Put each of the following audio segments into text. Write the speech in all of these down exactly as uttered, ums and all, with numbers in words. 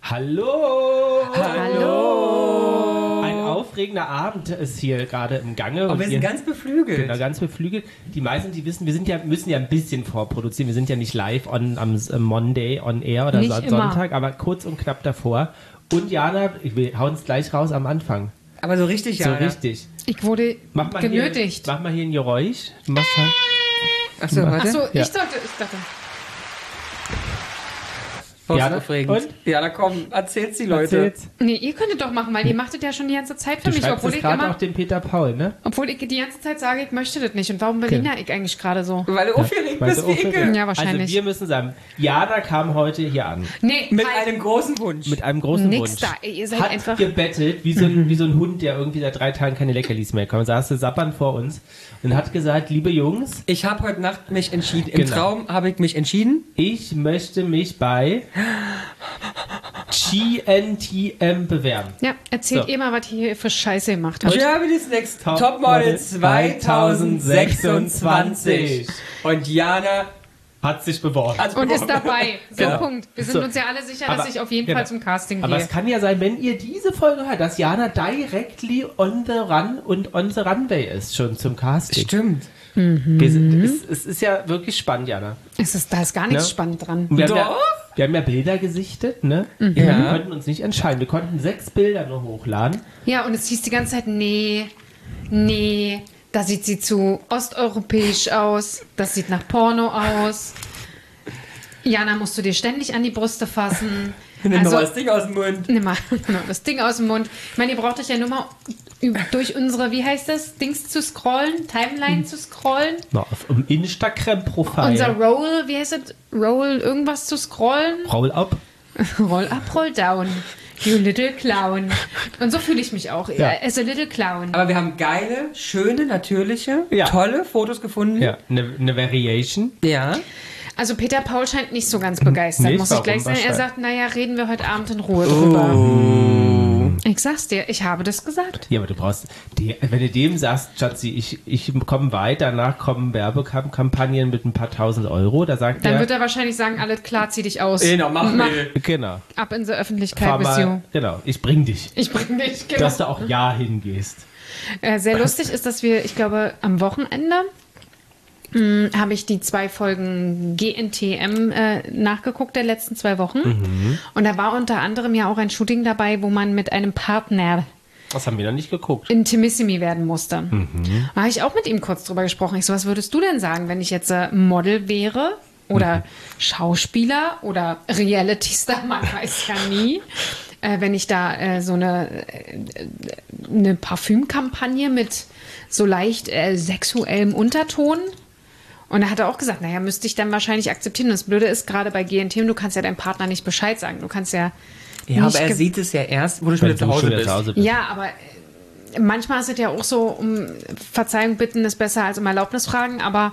Hallo! Hallo! Ein aufregender Abend ist hier gerade im Gange. Aber und wir sind ganz beflügelt. Genau, ganz beflügelt. Die meisten, die wissen, wir sind ja, müssen ja ein bisschen vorproduzieren. Wir sind ja nicht live on, am Monday on Air oder Nicht Son- immer. Sonntag, aber kurz und knapp davor. Und Jana, wir hauen es gleich raus am Anfang. Aber so richtig, ja. So richtig. Ich wurde Mach mal genötigt. Hier, mach mal hier ein Geräusch. Du machst halt. Achso, warte. Achso, Ja. ich dachte, ich dachte. Voll Jana, aufregend. und? Ja, da komm, erzähl's die Leute. Erzähl's. Nee, ihr könntet doch machen, weil ihr machtet ja schon die ganze Zeit für Du mich, schreibst obwohl es ich gerade immer, auch dem Peter Paul, ne? obwohl ich die ganze Zeit sage, ich möchte das nicht. Und warum Berliner ich eigentlich gerade so? Weil du aufgeregt Weil bist du wie aufgeregt- Icke. Ja, wahrscheinlich. Also wir müssen sagen, Jana kam heute hier an. Nee, Mit halt, einem großen Wunsch. Mit einem großen nix Wunsch. da. Ey, ihr seid Hat einfach. gebettelt, wie so, ein, wie so ein Hund, der irgendwie seit drei Tagen keine Leckerlis mehr kommt. Saß sie sappern vor uns und hat gesagt, liebe Jungs, Ich habe heute Nacht mich entschieden. Im Genau. Traum habe ich mich entschieden. ich möchte mich bei G N T M bewerben. Ja, erzählt So. ihr mal, was ihr hier für Scheiße gemacht habt. Germany's Next Top Topmodel Model zwanzig sechsundzwanzig. Und Jana Hat sich beworben. hat Und ist dabei. So, Genau. Punkt. Wir sind So. uns ja alle sicher, Aber- dass ich auf jeden genau. Fall zum Casting Aber gehe. es kann ja sein, wenn ihr diese Folge hört, dass Jana directly on the run und on the runway ist, schon zum Casting. Stimmt. Wir sind, es, es ist ja wirklich spannend, Jana. Es ist, da ist gar nichts Ne? spannend dran. Wir haben, ja, Doch. wir haben ja Bilder gesichtet, ne? Mhm. Wir Ja. konnten uns nicht entscheiden. Wir konnten sechs Bilder nur hochladen. Ja, und es hieß die ganze Zeit, nee, nee, da sieht sie zu osteuropäisch aus, das sieht nach Porno aus. Jana, musst du dir ständig an die Brüste fassen. Nimm Also, mal das Ding aus dem Mund. nimm mal genau, das Ding aus dem Mund. Ich meine, ihr braucht euch ja nur mal üb- durch unsere, wie heißt das, Dings zu scrollen, Timeline zu scrollen. Na, auf dem Instagram-Profil. Unser Roll, wie heißt es, Roll irgendwas zu scrollen. Roll up. Roll up, roll down. You little clown. Und so fühle ich mich auch. Ja. As a little clown. Aber wir haben geile, schöne, natürliche, Ja. tolle Fotos gefunden. Ja, eine ne Variation. Ja. Also Peter Paul scheint nicht so ganz begeistert, Nicht? muss ich Warum? gleich sagen. Was Er scheint? sagt, naja, reden wir heute Abend in Ruhe drüber. Oh. Ich sag's dir, ich habe das gesagt. Ja, aber du brauchst, die, wenn du dem sagst, Schatzi, ich, ich komme weiter, danach kommen Werbekampagnen mit ein paar tausend Euro, da sagt Dann er, wird er wahrscheinlich sagen, alles klar, zieh dich aus. Genau, mach Mach mal. genau, ab in die Öffentlichkeit fahr with you. mal, genau, ich bring dich, Ich bring dich, genau. dass du auch ja hingehst. Äh, sehr lustig ist, dass wir, ich glaube, am Wochenende mh, habe ich die zwei Folgen G N T M äh, nachgeguckt der letzten zwei Wochen. Mhm. Und da war unter anderem ja auch ein Shooting dabei, wo man mit einem Partner Das haben wir noch nicht geguckt. Intimissimi werden musste. Mhm. Da habe ich auch mit ihm kurz drüber gesprochen. Ich so, was würdest du denn sagen, wenn ich jetzt äh, Model wäre oder Mhm. Schauspieler oder Reality-Star, man weiß ja nie. Äh, wenn ich da äh, so eine, äh, eine Parfümkampagne mit so leicht äh, sexuellem Unterton. Und er hat auch gesagt, naja, müsste ich dann wahrscheinlich akzeptieren. Das Blöde ist, gerade bei G N T M, du kannst ja deinem Partner nicht Bescheid sagen. Du kannst ja Ja, nicht aber er ge- sieht es ja erst, wo du schon Wenn wieder zu du Hause schon wieder bist. zu Hause bist. Ja, aber äh, manchmal ist es ja auch so, um Verzeihung bitten ist besser als um Erlaubnis fragen, aber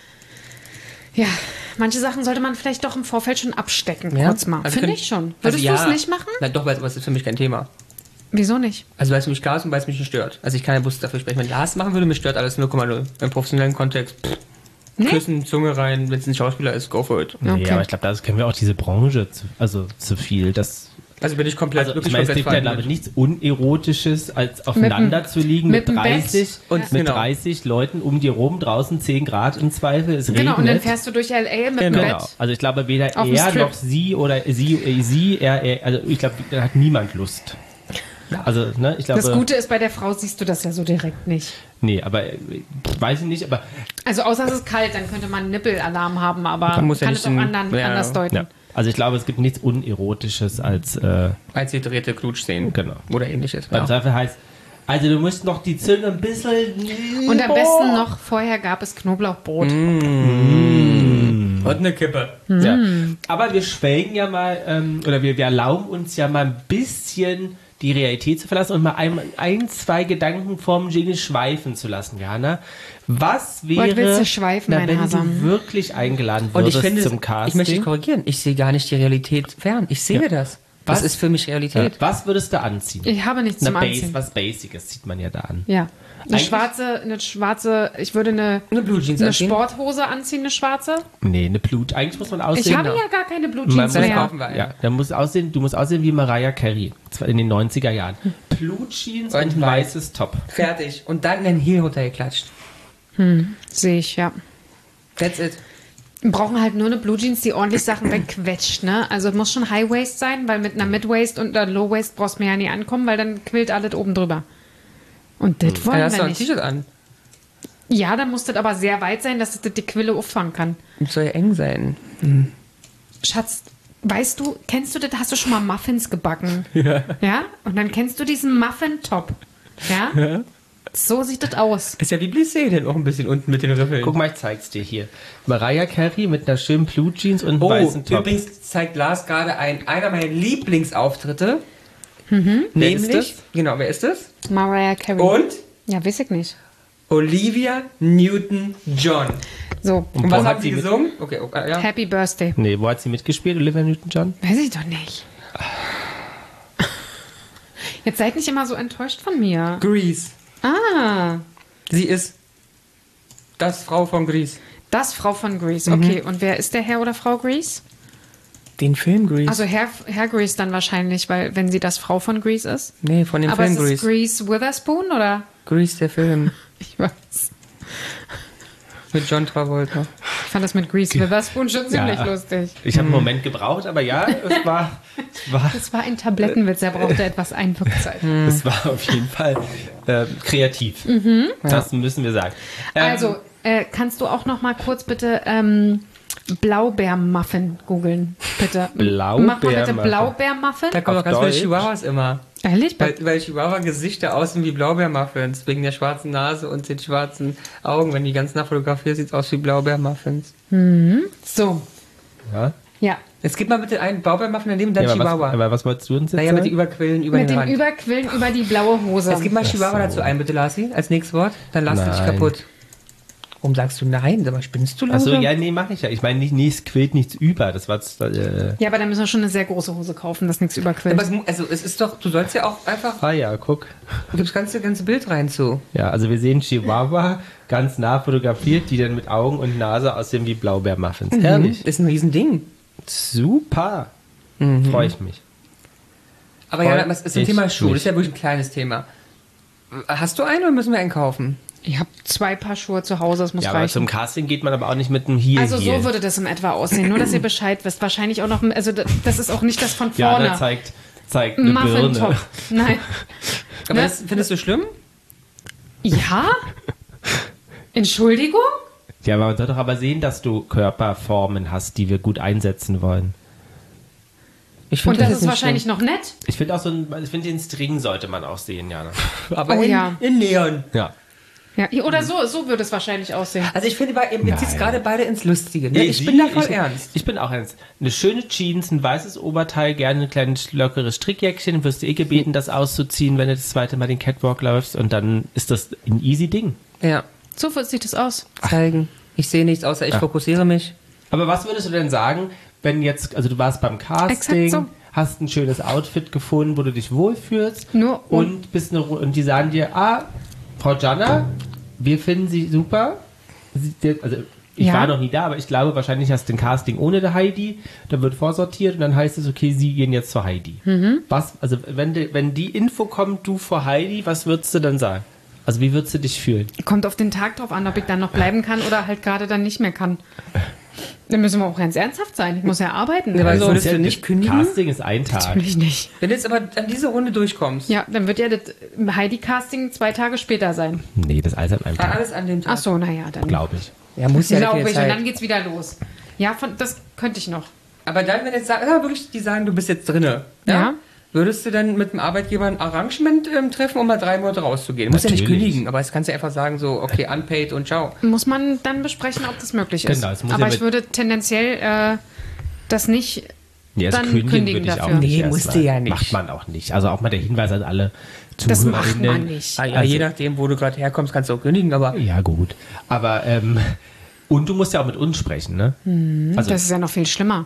ja, manche Sachen sollte man vielleicht doch im Vorfeld schon abstecken, Ja, kurz mal. also Finde können- ich schon. also Würdest ja. du es nicht machen? Na doch, weil es ist für mich kein Thema. Wieso nicht? Also weil es für mich klar ist und weil es mich nicht stört. Also ich kann ja bewusst dafür sprechen. Wenn Lars machen würde, mich stört alles null Komma null. Im professionellen Kontext, pff, Nee? Küssen, Zunge rein, wenn es ein Schauspieler ist, go for it. Nee, Okay. aber ich glaube, da kennen wir auch diese Branche zu, also zu viel. Das, Also bin ich komplett, also ich wirklich meine, es komplett gibt ja, fein glaube ich, mit. nichts Unerotisches, als aufeinander Mit dem- zu liegen mit mit, dem Bett. dreißig Und mit genau. dreißig Leuten um dir rum, draußen zehn Grad im Zweifel, es Genau, regnet. und dann fährst du durch L A mit dem Genau. Bett. Also ich glaube weder Auf dem er Strip. noch sie oder sie, äh, sie er, er, also ich glaube, da hat niemand Lust. Also, ne, ich glaube, Das Gute ist, bei der Frau siehst du das ja so direkt nicht. nee, aber äh, weiß ich nicht, aber Also außer es ist kalt, dann könnte man einen Nippelalarm haben, aber Man muss ja kann nicht es auch in- andern, ja, anders deuten. ja. Also ich glaube, es gibt nichts Unerotisches als äh, als gedrehte Knutschszenen. Genau. Oder ähnliches. beim Ja. Zweifel heißt, also du musst noch die Zunge ein bisschen Und am besten noch, vorher gab es Knoblauchbrot. Und eine Kippe. Ja. Aber wir schwelgen ja mal, ähm, oder wir, wir erlauben uns ja mal ein bisschen die Realität zu verlassen und mal ein, ein zwei Gedanken vorm Jingle schweifen zu lassen, Jana. Was wäre, Was willst du schweifen, na, mein wenn Hasam? du wirklich eingeladen Und würdest ich finde, zum ich Casting? möchte dich korrigieren. Ich sehe gar nicht die Realität fern. Ich sehe Ja. das. Was Was? ist für mich Realität? Was würdest du anziehen? Ich habe nichts Na, zum Base, Anziehen. was Basiges zieht man ja da an. Ja. Eine Eigentlich- schwarze, eine schwarze, ich würde eine, Eine Blue Jeans eine anziehen? Sporthose anziehen, eine schwarze. Nee, eine Blut. Eigentlich muss man aussehen. Ich habe genau. ja gar keine Blue Man Jeans muss mehr. kaufen wir eine. Ja, dann muss aussehen, du musst aussehen wie Mariah Carey. Zwar in den neunziger Jahren. Blue Jeans Und und ein weiß. weißes Top. Fertig. Und dann ein Heel runtergeklatscht. Sehe ich, ja. That's it. Wir brauchen halt nur eine Blue Jeans, die ordentlich Sachen wegquetscht, ne? Also es muss schon High Waist sein, weil mit einer Mid Waist und einer Low Waist brauchst du mir ja nie ankommen, weil dann quillt alles oben drüber. Und das wollen Dann hast du wir ein nicht. T-Shirt an. Ja, dann muss das aber sehr weit sein, dass das die Quille auffangen kann. Und soll ja eng sein. Schatz, weißt du, kennst du das, hast du schon mal Muffins gebacken? Ja. Ja? Und dann kennst du diesen Muffin-Top. Ja? So sieht das aus. Ist ja wie Blissé denn auch ein bisschen unten mit den Riffeln. Guck mal, ich zeig's dir hier. Mariah Carey mit einer schönen Blue Jeans und einem Oh, weißen Top. übrigens zeigt Lars gerade ein, einer meiner Lieblingsauftritte. Wer Nämlich, ist das? genau, wer ist das? Mariah Carey. Und Ja, weiß ich nicht. Olivia Newton-John. So, Und, wo was hat haben sie sie mit- gesungen? Okay, okay, ja. Happy Birthday. Nee, wo hat sie mitgespielt? Olivia Newton-John? Weiß ich doch nicht. Jetzt seid nicht immer so enttäuscht von mir. Grease. Ah, Sie ist das Frau von Grease. das Frau von Grease. Okay, und wer ist der Herr oder Frau Grease? Den Film Grease? Also Herr, Herr Grease dann wahrscheinlich, weil wenn sie das Frau von Grease ist. nee, von dem Aber Film ist es Grease. Grease Witherspoon oder? Grease, der Film. Ich weiß. Mit John Travolta. Ich fand das mit Grease Witherspoon schon ziemlich Ja. lustig. Ich habe einen Moment gebraucht, aber ja, es war, es war, Das war ein Tablettenwitz, er brauchte etwas Einwirkzeit. es war auf jeden Fall äh, kreativ. Das müssen wir sagen. Ähm, Also, äh, kannst du auch noch mal kurz bitte ähm, Blaubeermuffin googeln, bitte. Mach mal bitte Blaubeermuffin. Blaubeermuffin. Da kommen Auf auch ganz viele Deutsch? Chihuahuas immer. Ehrlich? Weil, weil Chihuahua-Gesichter aussehen wie Blaubeermuffins. Wegen der schwarzen Nase und den schwarzen Augen. Wenn die ganz nah fotografiert, sieht es aus wie Blaubeermuffins. So, ja. ja. Jetzt gib mal bitte einen Blaubeermuffin daneben und dann Ja, aber, was, Chihuahua. aber was wolltest du uns jetzt naja, mit den sagen? Überquillen über Mit den dem Rand. Überquillen über die blaue Hose. Jetzt gib mal Ach Chihuahua so. dazu ein, bitte, Lassi, als nächstes Wort. Dann lass dich Nein. kaputt. Warum sagst du nein? Aber spinnst du Achso, langsam? ja, nee, mache ich ja. Ich meine, nicht, nee, es quillt nichts über. Das war äh, Ja, aber dann müssen wir schon eine sehr große Hose kaufen, dass nichts überquillt. Aber es, mu- also, es ist doch, du sollst ja auch einfach, Ah ja, guck. du gibst ganze, ganze Bild rein zu. Ja, also wir sehen Chihuahua ganz nah fotografiert, die dann mit Augen und Nase aussehen wie Blaubeermuffins. Herrlich. Ist ein Riesending. Super. Freue ich mich. Aber Voll ja, das ist ein ich Thema Schuh. mich. Das ist ja wirklich ein kleines Thema. Hast du einen oder müssen wir einen kaufen? Ich habe zwei Paar Schuhe zu Hause, das muss Ja, aber zum reichen. Casting geht man aber auch nicht mit einem Heel. Also Heel. so würde das in etwa aussehen, nur dass ihr Bescheid wisst. Wahrscheinlich auch noch, also da- das ist auch nicht das von Ja, vorne. da zeigt, zeigt eine Muffin-Top. Birne. Nein. Aber Ne? das, findest du schlimm? Ja? Entschuldigung? Ja, aber man soll doch aber sehen, dass du Körperformen hast, die wir gut einsetzen wollen. Ich find Und das jetzt ist nicht wahrscheinlich noch nett. Ich finde auch so ein, ich finde den String sollte man auch sehen, Jana. schlimm. Aber Oh in, ja. in Neon. Ja. Ja, oder so, so würde es wahrscheinlich aussehen. Also ich finde, ihr Nein. zieht es gerade beide ins Lustige. Ne? Nee, ich sie- bin da voll ich, ernst. Ich bin auch ernst. Eine schöne Jeans, ein weißes Oberteil, gerne ein kleines lockeres Strickjäckchen. Wirst du eh gebeten, das auszuziehen, wenn du das zweite Mal den Catwalk läufst. Und dann ist das ein easy Ding. Ja, So sieht es aus. zeigen. Ich sehe nichts, außer ich Ach. fokussiere mich. Aber was würdest du denn sagen, wenn jetzt, also du warst beim Casting, Exakt so. hast ein schönes Outfit gefunden, wo du dich wohlfühlst Nur um- und bist eine, Ru- und die sagen dir, ah, Frau Jana, wir finden Sie super. Sie- der- Also ich Ja. war noch nie da, aber ich glaube, wahrscheinlich hast du ein Casting ohne der Heidi. Da wird vorsortiert und dann heißt es, okay, Sie gehen jetzt zur Heidi. Mhm. Was, also wenn, die, wenn die Info kommt, du vor Heidi, was würdest du dann sagen? Also wie würdest du dich fühlen? Kommt auf den Tag drauf an, ob ich dann noch bleiben kann oder halt gerade dann nicht mehr kann. Dann müssen wir auch ganz ernsthaft sein. Ich muss ja arbeiten. Ja, weil also, würdest du nicht kündigen? Casting ist ein Tag. natürlich nicht. Wenn du jetzt aber an diese Runde durchkommst, Ja, dann wird ja das Heidi-Casting zwei Tage später sein. Nee, das ist alles an einem war Tag, alles an dem Tag. Ach so, naja, dann glaube ich. Ja, muss ja glaube keine ich. Und Zeit. dann geht's wieder los. Ja, von, das könnte ich noch. Aber dann, wenn jetzt sagen, ja, wirklich, die sagen, du bist jetzt drinne, ja? Ja. Würdest du dann mit dem Arbeitgeber ein Arrangement ähm, treffen, um mal drei Monate rauszugehen? Du musst ja nicht Natürlich. kündigen, aber es kannst du einfach sagen, so, okay, unpaid und ciao. Muss man dann besprechen, ob das möglich ist. Genau, es muss Aber ja ich mit- würde tendenziell äh, das nicht. Ja, das Dann kündigen, kündigen würde ich auch dafür. nicht. Nee, erst musste mal. ja nicht. Macht man auch nicht. Also auch mal der Hinweis an alle Das Zuhörerinnen. macht man nicht. Ah, ja, Also- je nachdem, wo du gerade herkommst, kannst du auch kündigen, aber Ja, gut. Aber, ähm, und du musst ja auch mit uns sprechen, ne? Also, Das ist ja noch viel schlimmer. ja.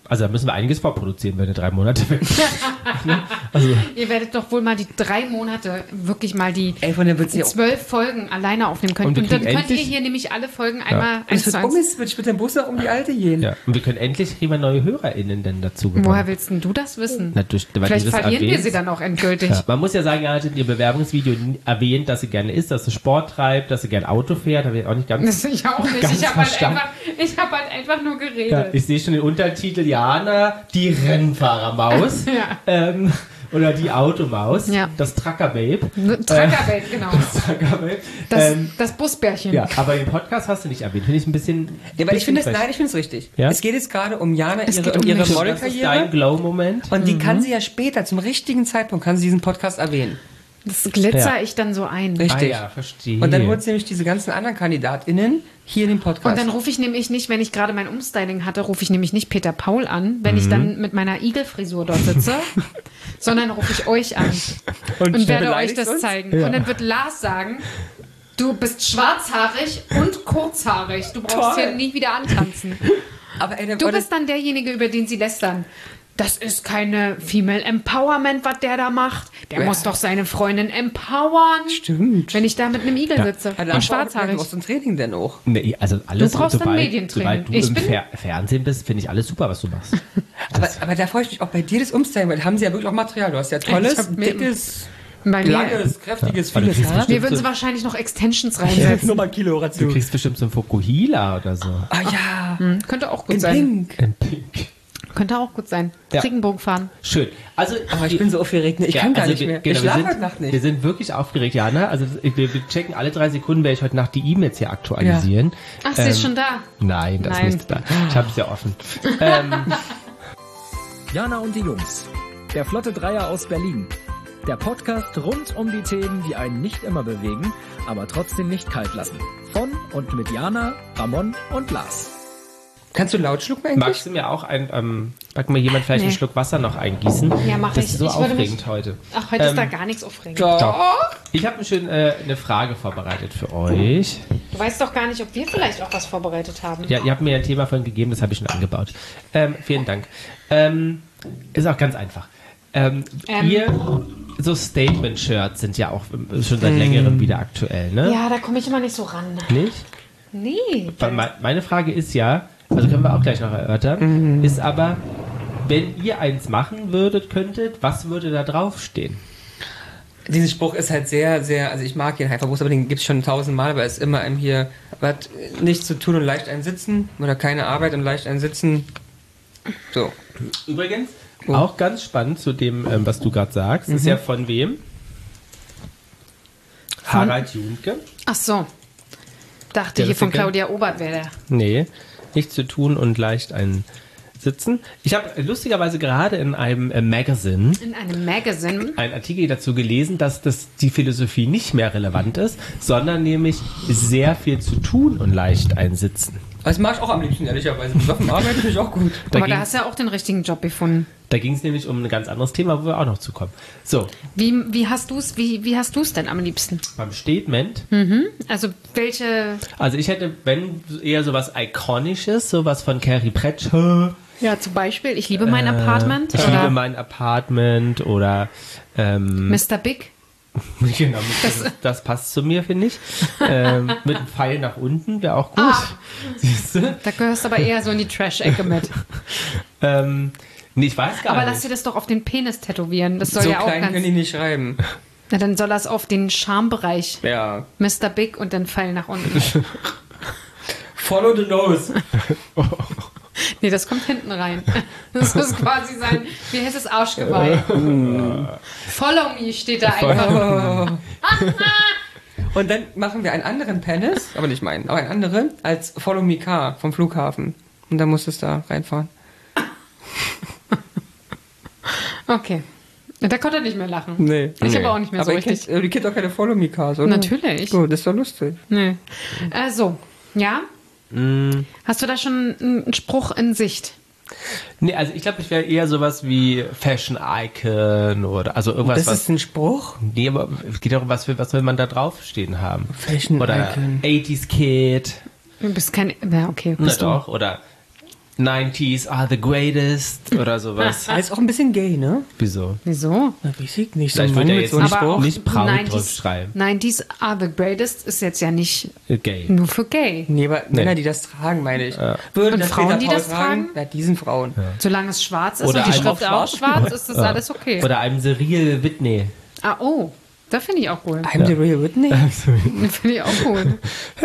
Also da müssen wir einiges vorproduzieren, wenn wir drei Monate weg sind. Also, Ihr werdet doch wohl mal die drei Monate wirklich mal die Ey, von der wird's ja auch. zwölf Folgen alleine aufnehmen können. Und wir Und, dann kriegen könnt ihr endlich- hier nämlich alle Folgen einmal Es eins zu wird um, eins. es wird mit dem Bus auch um die alte gehen. ja. Und wir können endlich kriegen wir neue HörerInnen denn dazu gewonnen. Woher willst denn du das wissen? Na, durch, weil Vielleicht du das verlieren wir erwähnst. sie dann auch endgültig. Ja. Man muss ja sagen, ihr hattet in ihr Bewerbungsvideo n- erwähnt, dass sie gerne isst, dass sie Sport treibt, dass sie gerne Auto fährt. Da habe ich auch nicht ganz... Das ich auch nicht. Ganz Ich habe halt, verstanden. einfach- ich hab halt einfach nur geredet. Ja, ich sehe schon den Untertitel Jana, die Rennfahrermaus. Ja. ähm, oder die Automaus. Ja. Das Trucker-Babe. Truckerwelt, genau. Trucker-Babe. Das, ähm, das Busbärchen. ja, aber den Podcast hast du nicht erwähnt. Finde ich ein bisschen... Ja, weil ich finde es, bisschen nein, ich finde es richtig. Ja? Es geht jetzt gerade um Jana, Es ihre, geht um ihre mich. frech. Das ist dein Modelkarriere. Glow-Moment. Und die kann sie ja später, zum richtigen Zeitpunkt, kann sie diesen Podcast erwähnen. Das glitzer Ja. ich dann so ein. Richtig. Ah ja, verstehe. Und dann holt sie nämlich diese ganzen anderen KandidatInnen hier in den Podcast. Und dann rufe ich nämlich nicht, wenn ich gerade mein Umstyling hatte, rufe ich nämlich nicht Peter Paul an, wenn ich dann mit meiner Igelfrisur dort sitze, sondern rufe ich euch an und, Und werde euch beleidigst das uns? zeigen. Und dann wird Lars sagen, du bist schwarzhaarig und kurzhaarig. Du brauchst Toll. hier nie wieder antanzen. aber ey, der, Du oder- bist dann derjenige, über den sie lästern. Das ist keine Female Empowerment, was der da macht. Der Ja. muss doch seine Freundin empowern. Stimmt. Wenn ich da mit einem Igel sitze Ja, und schwarzhaarig. Was ist ein Training denn auch? Nee, also alles, Du brauchst dann sobald, Medientraining. sobald du Ich im bin- Fer Fernsehen bist, finde ich alles super, was du machst. Aber, aber da freue ich mich auch bei dir das Umstyling, weil da haben sie ja wirklich auch Material. Du hast ja Ich tolles, hab mir- dickes, Bei mir, langes, kräftiges, Ja, aber du vieles kriegst Haar. mir würden sie wahrscheinlich noch Extensions reinsetzen. Nur mal ein Kilo Du dazu. kriegst bestimmt so ein Fokuhila oder so. Ah ja, Hm, könnte auch gut in sein. Pink. In Pink. Könnte auch gut sein. Ja. Regenbogen fahren. Schön. Also, Aber ich bin so aufgeregt, ne? ich ja, kann gar also nicht wir, mehr. Genau, ich wir schlafe sind, heute Nacht nicht. Wir sind wirklich aufgeregt, Jana. Also wir, wir checken alle drei Sekunden, werde ich heute Nacht die E-Mails hier aktualisieren. Ach, sie ist schon da. Nein, das Nein. ist nicht da. Ich habe es ja offen. ähm, Jana und die Jungs. Der Flotte Dreier aus Berlin. Der Podcast rund um die Themen, die einen nicht immer bewegen, aber trotzdem nicht kalt lassen. Von und mit Jana, Ramon und Lars. Kannst du laut schlucken eigentlich? magst du mir auch ein, ähm, mag mir jemand vielleicht Nee. einen Schluck Wasser noch eingießen? Ja, mach Das ich. ist so Ich würde aufregend mich- heute. Ach, heute ist Ähm, da gar nichts aufregend. Doch. Ich habe schön äh, eine Frage vorbereitet für euch. Du weißt doch gar nicht, ob wir vielleicht auch was vorbereitet haben. Ja, ihr habt mir ein Thema von gegeben, das habe ich schon angebaut. Ähm, vielen Dank. Ähm, ist auch ganz einfach. Ähm, Ähm. ihr, so Statement-Shirts sind ja auch schon seit längerem wieder aktuell, ne? Ja, da komme ich immer nicht so ran. Nicht? Nee. Weil me- Meine Frage ist ja, also können wir auch gleich noch erörtern, ist aber, wenn ihr eins machen würdet, könntet, was würde da draufstehen? Dieser Spruch ist halt sehr, sehr, also ich mag ihn halt bewusst, aber den gibt es schon tausendmal, aber es ist immer einem hier, was nichts zu tun und leicht ein Sitzen oder keine Arbeit und leicht ein Sitzen. So. Übrigens, auch ganz spannend zu dem, ähm, was du gerade sagst, ist ja von wem? Harald Junke. Ach so. Dachte Der hier von Witziger. Claudia Obert wäre der. Nee, nichts zu tun und leicht ein Sitzen. Ich habe lustigerweise gerade in einem äh, Magazine In einem Magazine. einen Artikel dazu gelesen, dass das die Philosophie nicht mehr relevant ist, sondern nämlich sehr viel zu tun und leicht ein Sitzen. Das mache ich auch am liebsten, ehrlicherweise. Besoffen arbeiten finde ich auch gut. Da Aber da ging hast du ja auch den richtigen Job gefunden. da ging es nämlich um ein ganz anderes Thema, wo wir auch noch zukommen. So, Wie, wie hast du es wie, wie hast du's denn am liebsten? beim Statement. Also welche... Also ich hätte, wenn, eher sowas Ikonisches, sowas von Carrie Bradshaw. Ja, zum Beispiel, ich liebe mein Apartment. Ich oder liebe mein Apartment oder ähm, Mister Big. genau, das, das passt zu mir, finde ich. Ähm, mit einem Pfeil nach unten wäre auch gut. Ah. Siehst du? Da gehörst du aber eher so in die Trash-Ecke mit. Ähm, nee, ich weiß gar Aber nicht. lass dir das doch auf den Penis tätowieren. Das soll So ja auch klein ganz... können die nicht schreiben. Na, dann soll das auf den Schambereich. Ja. Mister Big und dann Pfeil nach unten. Follow the nose. Nee, das kommt hinten rein. Das muss quasi sein, wie heißt es, Arschgeweih. Follow me steht da einfach. Und dann machen wir einen anderen Penis, aber nicht meinen, aber einen anderen, als Follow Me Car vom Flughafen. Und dann musst du es da reinfahren. Okay. Da konnte er nicht mehr lachen. Nee. Ich aber auch nicht mehr aber so ihr richtig. kennt, aber die kennt doch keine Follow Me Cars, oder? Natürlich. Gut, das ist doch lustig. Nee. Äh, so, ja? Hast du da schon einen Spruch in Sicht? Nee, also ich glaube, ich wäre eher sowas wie Fashion Icon oder also irgendwas, Das was. ist ein Spruch? Nee, aber es geht darum, was, will- was will man da draufstehen haben? Fashion Oder Icon. achtziger Kid. Du bist kein. Ja, okay. Na Bist du. doch, oder nineties are the greatest oder sowas. Er ist auch ein bisschen gay, ne? Wieso? Wieso? Na, weiß ich nicht. Vielleicht wird er jetzt einem nicht, Aber auch nicht Braut nineties drauf schreiben. nineties are the greatest ist jetzt ja nicht Äh, Gay. nur für gay. Nee, aber Männer, die das tragen, meine ich. Würden Und das Frauen, Peter die Paul das tragen? Ja, diesen Frauen. Solange es schwarz ist Oder und die ein- Schrift auf auch schwarz. schwarz ist, ist alles okay. Oder einem Cyril Whitney. Ah, oh. Das finde ich auch cool. I'm the real Whitney. Finde ich auch cool.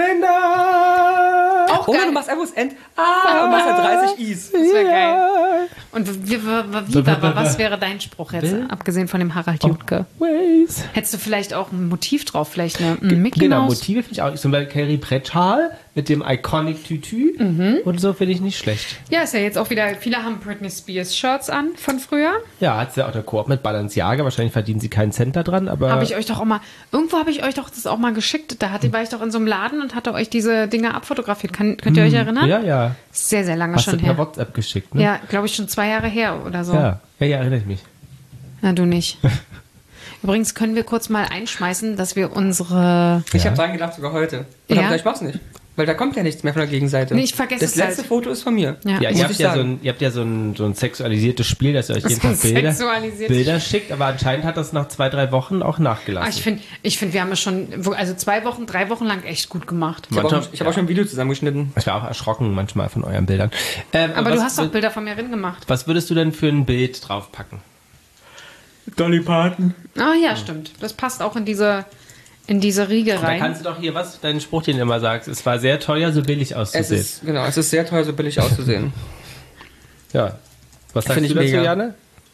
Auch Oder geil. du machst einfach das End. Ah, und machst da dreißig Is. Das wäre geil. Und wie, wie, wie, wie, was wäre dein Spruch jetzt, abgesehen von dem Harald Jutke? Ways. Hättest du vielleicht auch ein Motiv drauf? Vielleicht eine ein Mickey Genau, Maus? Motive finde ich auch. Zum Beispiel Carrie Bradshaw mit dem Iconic Tütü und so finde ich nicht schlecht. Ja, ist ja jetzt auch wieder, viele haben Britney Spears Shirts an von früher. Ja, hat sie auch eine Koop mit Balenciaga. Wahrscheinlich verdienen sie keinen Cent da dran, aber Habe ich euch doch auch mal, irgendwo habe ich euch doch das auch mal geschickt. Da hatte, war ich doch in so einem Laden und hatte euch diese Dinge abfotografiert. Kann, könnt ihr euch erinnern? ja, ja. Sehr, sehr lange Hast du schon per her. WhatsApp geschickt, ne? Ja, glaube ich schon zwei Jahre her oder so. Ja, ja, ja, erinnere ich mich. Na, du nicht. Übrigens können wir kurz mal einschmeißen, dass wir unsere... Ich habe dran gedacht, sogar heute. Und Ja? hab gesagt, ich mach's nicht. Weil da kommt ja nichts mehr von der Gegenseite. Nee, ich vergesse das es letzte halt. Foto ist von mir. Ja. Ja, muss ihr habt ich ja, so sagen. ein, ihr habt ja so ein, so ein sexualisiertes Spiel, dass ihr euch jeden So ein Tag Bilder, sexualisiertes Bilder schickt, aber anscheinend hat das nach zwei, drei Wochen auch nachgelassen. Ah, ich finde, ich find, wir haben es schon, also zwei Wochen, drei Wochen lang echt gut gemacht. Ich habe auch, Manchmal- ich hab auch schon ein Video zusammengeschnitten. Ich war auch erschrocken manchmal von euren Bildern. Ähm, Aber was, du hast doch Bilder von mir drin gemacht. Was würdest du denn für ein Bild draufpacken? Dolly Parton. Ah ja, stimmt. Das passt auch in diese, in diese Riege Da rein. kannst du doch hier, was deinen Spruch, den du immer sagst, es war sehr teuer, so billig Es auszusehen. ist, genau, es ist sehr teuer, so billig auszusehen. Ja. Was sagst Find du ich dazu, mega. Janne?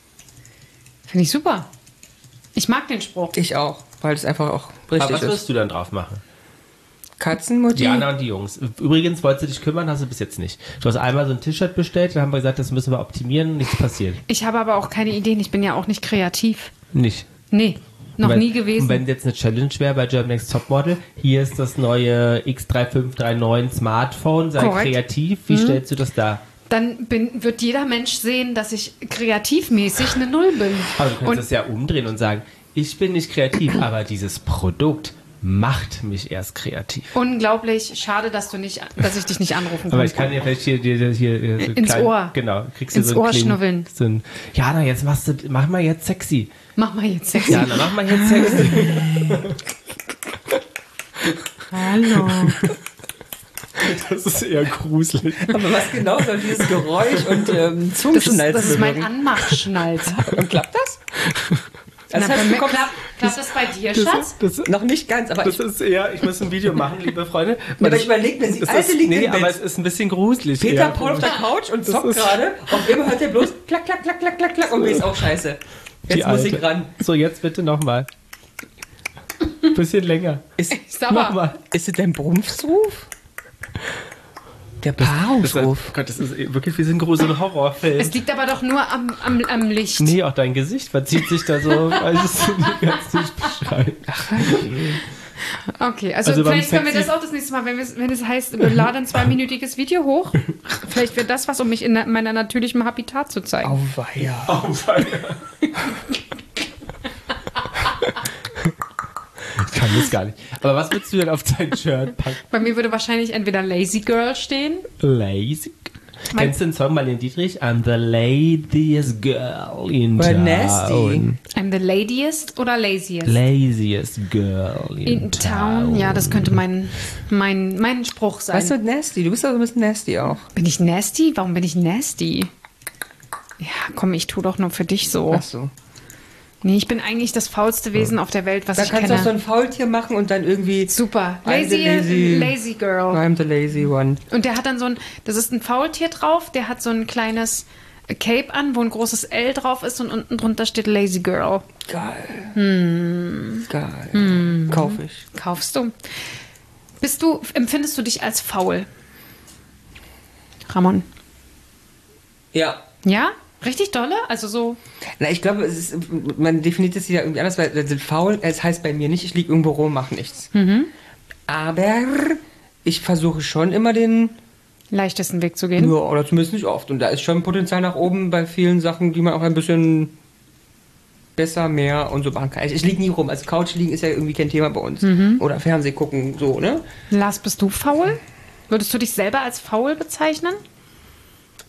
Finde ich super. Ich mag den Spruch. Ich auch, weil es einfach auch Aber richtig was ist. wirst du dann drauf machen? Katzenmutti. Diana und die Jungs. Übrigens, wolltest du dich kümmern, hast du bis jetzt nicht. Du hast einmal so ein T-Shirt bestellt, dann haben wir gesagt, das müssen wir optimieren, nichts passiert. Ich habe aber auch keine Ideen. Ich bin ja auch nicht kreativ. Nicht. Nee, noch Und wenn, nie gewesen. Und wenn jetzt eine Challenge wäre bei German Next Topmodel, hier ist das neue X drei fünf drei neun Smartphone, sei Korrekt. kreativ, wie stellst du das dar? Dann bin, wird jeder Mensch sehen, dass ich kreativmäßig eine Null bin. Also du kannst Und das ja umdrehen und sagen, ich bin nicht kreativ, aber dieses Produkt macht mich erst kreativ. unglaublich schade, dass du nicht, dass ich dich nicht anrufen Aber kann. ich kann dir vielleicht hier, hier, hier, hier so Ins Ohr. Genau, kriegst du Ins so einen Ohr kleinen- schnubbeln. So ein, Jana, jetzt machst du, mach mal jetzt sexy. Mach mal jetzt sexy. Jana, mach mal jetzt sexy. Hallo. Das ist eher gruselig. Aber was genau soll dieses Geräusch und ähm, Das ist, Zungenschnalzen das ist mein bewirken? Anmachschnalz. Und klappt das? Also Na, das bei heißt, mir, du kommst klappt, klappt das bei dir, Schatz? Das, das, noch nicht ganz, aber das ich, ist eher, ich muss ein Video machen, liebe Freunde. aber ich überlege mir, die Das alte ist, liegt nee, im aber Bett. es ist ein bisschen gruselig. Peter eher. Paul auf der Couch und zockt ist- gerade. Auf einmal hört er bloß klack, klack, klack, klack, klack, klack. Und mir ist auch scheiße. Die Jetzt muss ich Alte. ran. So, jetzt bitte nochmal. Bisschen länger. Ist, Sag Mach mal. mal. ist es dein Brumpfsruf? Der Das, Paarungsruf. oh Gott, das ist wirklich wie so ein gruseliger Horrorfilm. Es liegt aber doch nur am, am, am Licht. Nee, auch dein Gesicht verzieht sich da so, weil es die ganz nicht beschreiben. Okay, also, Also beim vielleicht können wir Sexy- das auch das nächste Mal, wenn, wir, wenn es heißt, wir laden ein zweiminütiges Video hoch. Vielleicht wird das was, um mich in meiner natürlichen Habitat zu zeigen. Auweia. Ich kann das gar nicht. Aber was würdest du denn auf dein Shirt packen? Bei mir würde wahrscheinlich entweder Lazy Girl stehen. Lazy? Mein- Kennst du den Song Marlene Dietrich? I'm the laziest girl in Oder town. nasty. I'm the laziest oder laziest? Laziest girl in, In town. Ja, das könnte mein, mein, mein Spruch sein. Weißt du, nasty. Du bist doch so ein bisschen nasty auch. Bin ich nasty? Warum bin ich nasty? Ja, komm, ich tu doch nur für dich so. Ach so. Nee, ich bin eigentlich das faulste Wesen auf der Welt, was Da ich kannst du kenne. auch so ein Faultier machen und dann irgendwie Super. I'm the Lazy, lazy- lazy Girl. I'm the lazy one. Und der hat dann so ein, das ist ein Faultier drauf, der hat so ein kleines Cape an, wo ein großes L drauf ist und unten drunter steht Lazy Girl. Geil. Hm. Geil. Kauf ich. Kaufst du. Bist du, empfindest du dich als faul? Ramon. Ja. Ja? Richtig dolle? Also so. Na, ich glaube, es ist, man definiert es ja irgendwie anders, weil also faul, es heißt bei mir nicht, ich liege irgendwo rum, mache nichts. Aber ich versuche schon immer den, Leichtesten Weg zu gehen. ja, oder zumindest nicht oft. Und da ist schon Potenzial nach oben bei vielen Sachen, die man auch ein bisschen besser, mehr und so machen kann. Ich, ich liege nie rum. Also Couch liegen ist ja irgendwie kein Thema bei uns. Oder Fernseh gucken, so, ne? Lars, bist du faul? Würdest du dich selber als faul bezeichnen?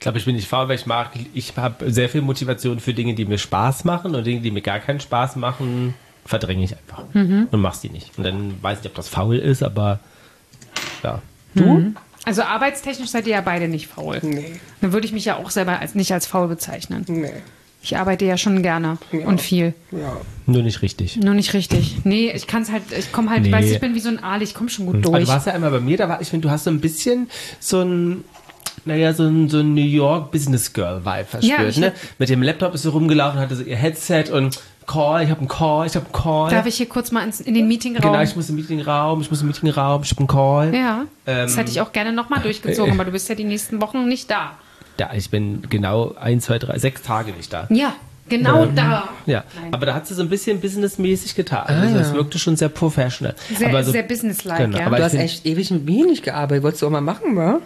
glaube, ich bin nicht faul, weil ich mag, ich habe sehr viel Motivation für Dinge, die mir Spaß machen und Dinge, die mir gar keinen Spaß machen, verdränge ich einfach Mhm. und mach's die nicht. Und dann weiß ich nicht, ob das faul ist, aber ja. Du? Mhm. Also arbeitstechnisch seid ihr ja beide nicht faul. Nee. Dann würde ich mich ja auch selber als nicht als faul bezeichnen. Nee. Ich arbeite ja schon gerne Ja. und viel. Ja. Nur nicht richtig. Nur nicht richtig. Nee, ich kann es halt, ich komme halt, Nee. weißt du, ich bin wie so ein Aal, ich komme schon gut Aber durch. du warst ja einmal bei mir, da war ich finde, du hast so ein bisschen so ein, naja, so ein, so ein New York Business Girl Vibe verspürt, Ja, ich ne? hab- Mit dem Laptop ist sie rumgelaufen, hatte so ihr Headset und Call, ich habe einen Call, ich habe einen Call. Darf ich hier kurz mal ins, in den Meetingraum? Genau, ich muss im Meetingraum, ich muss im Meetingraum, ich habe einen Call. Ja, Ähm, das hätte ich auch gerne nochmal durchgezogen, aber du bist ja die nächsten Wochen nicht da. Ja, ich bin genau ein, zwei, drei, sechs Tage nicht da. Ja, genau da. Ja, Nein. aber da hat sie so ein bisschen businessmäßig getan. Also es wirkte schon sehr professional. Sehr, aber so, sehr businesslike, genau, ja. aber Du ich hast find- echt ewig mit mir nicht gearbeitet. Wolltest du auch mal machen, wa?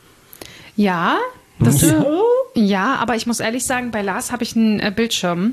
Ja, das Ja. ja, aber ich muss ehrlich sagen, bei Lars habe ich einen äh, Bildschirm.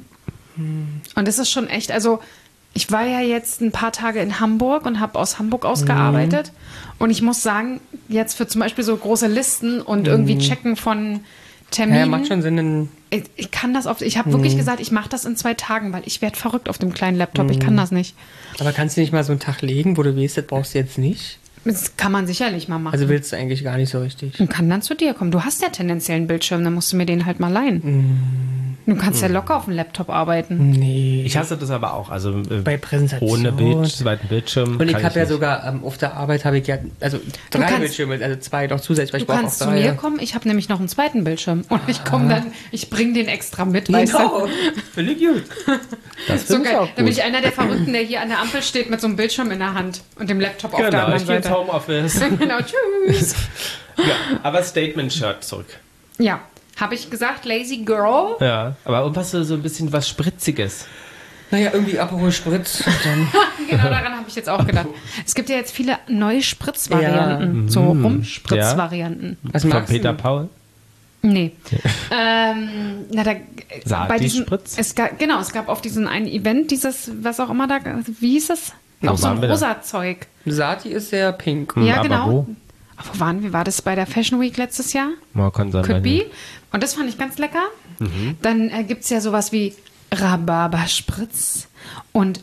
Und das ist schon echt, also ich war ja jetzt ein paar Tage in Hamburg und habe aus Hamburg aus gearbeitet. Und ich muss sagen, jetzt für zum Beispiel so große Listen und irgendwie checken von Terminen. Ja, macht schon Sinn. In, Ich, ich kann das oft, ich habe wirklich gesagt, ich mache das in zwei Tagen, weil ich werde verrückt auf dem kleinen Laptop. Ich kann das nicht. aber kannst du nicht mal so einen Tag legen, wo du weißt, das brauchst du jetzt nicht? Das kann man sicherlich mal machen. Also willst du eigentlich gar nicht so richtig. Und kann dann zu dir kommen. Du hast ja tendenziell einen Bildschirm, dann musst du mir den halt mal leihen. Du kannst ja locker auf dem Laptop arbeiten. Nee. ich hasse das aber auch. Also äh, Bei Präsentation. ohne Bild, zweiten Bildschirm. Und ich kann habe ja nicht. sogar ähm, auf der Arbeit habe ich ja also drei kannst- Bildschirme, also zwei noch zusätzlich, weil Du ich brauche auch kannst zu drei. mir kommen, ich habe nämlich noch einen zweiten Bildschirm. Und ich komme dann, ich bringe den extra mit, weißt Genau, du? finde ich gut. Das So finde ich geil. auch Dann bin gut. ich einer der Verrückten, der hier an der Ampel steht mit so einem Bildschirm in der Hand und dem Laptop auf der Genau, anderen ich gehe ins Seite. Homeoffice. Genau, tschüss. Ja, aber Statement-Shirt zurück. Ja, habe ich gesagt, Lazy Girl? Ja, aber irgendwas so, so ein bisschen was Spritziges. Naja, irgendwie Aperol Spritz. und Dann Genau daran habe ich jetzt auch gedacht. Es gibt ja jetzt viele neue Spritzvarianten, so Rumspritzvarianten. was Von magst Peter du? Paul. Nee. ähm, na, da, Sati bei diesem, Spritz? es gab, genau, es gab auf diesem einen Event dieses, was auch immer da, wie hieß das? Wo Auch so ein waren wir da? rosa Zeug. Sati ist sehr pink. Ja, aber genau. wo? Ach, wo waren wir? War das bei der Fashion Week letztes Jahr? Oh, kann sein, Could weiß be. nicht. Und das fand ich ganz lecker. Mhm. Dann äh, gibt es ja sowas wie Rhabarberspritz und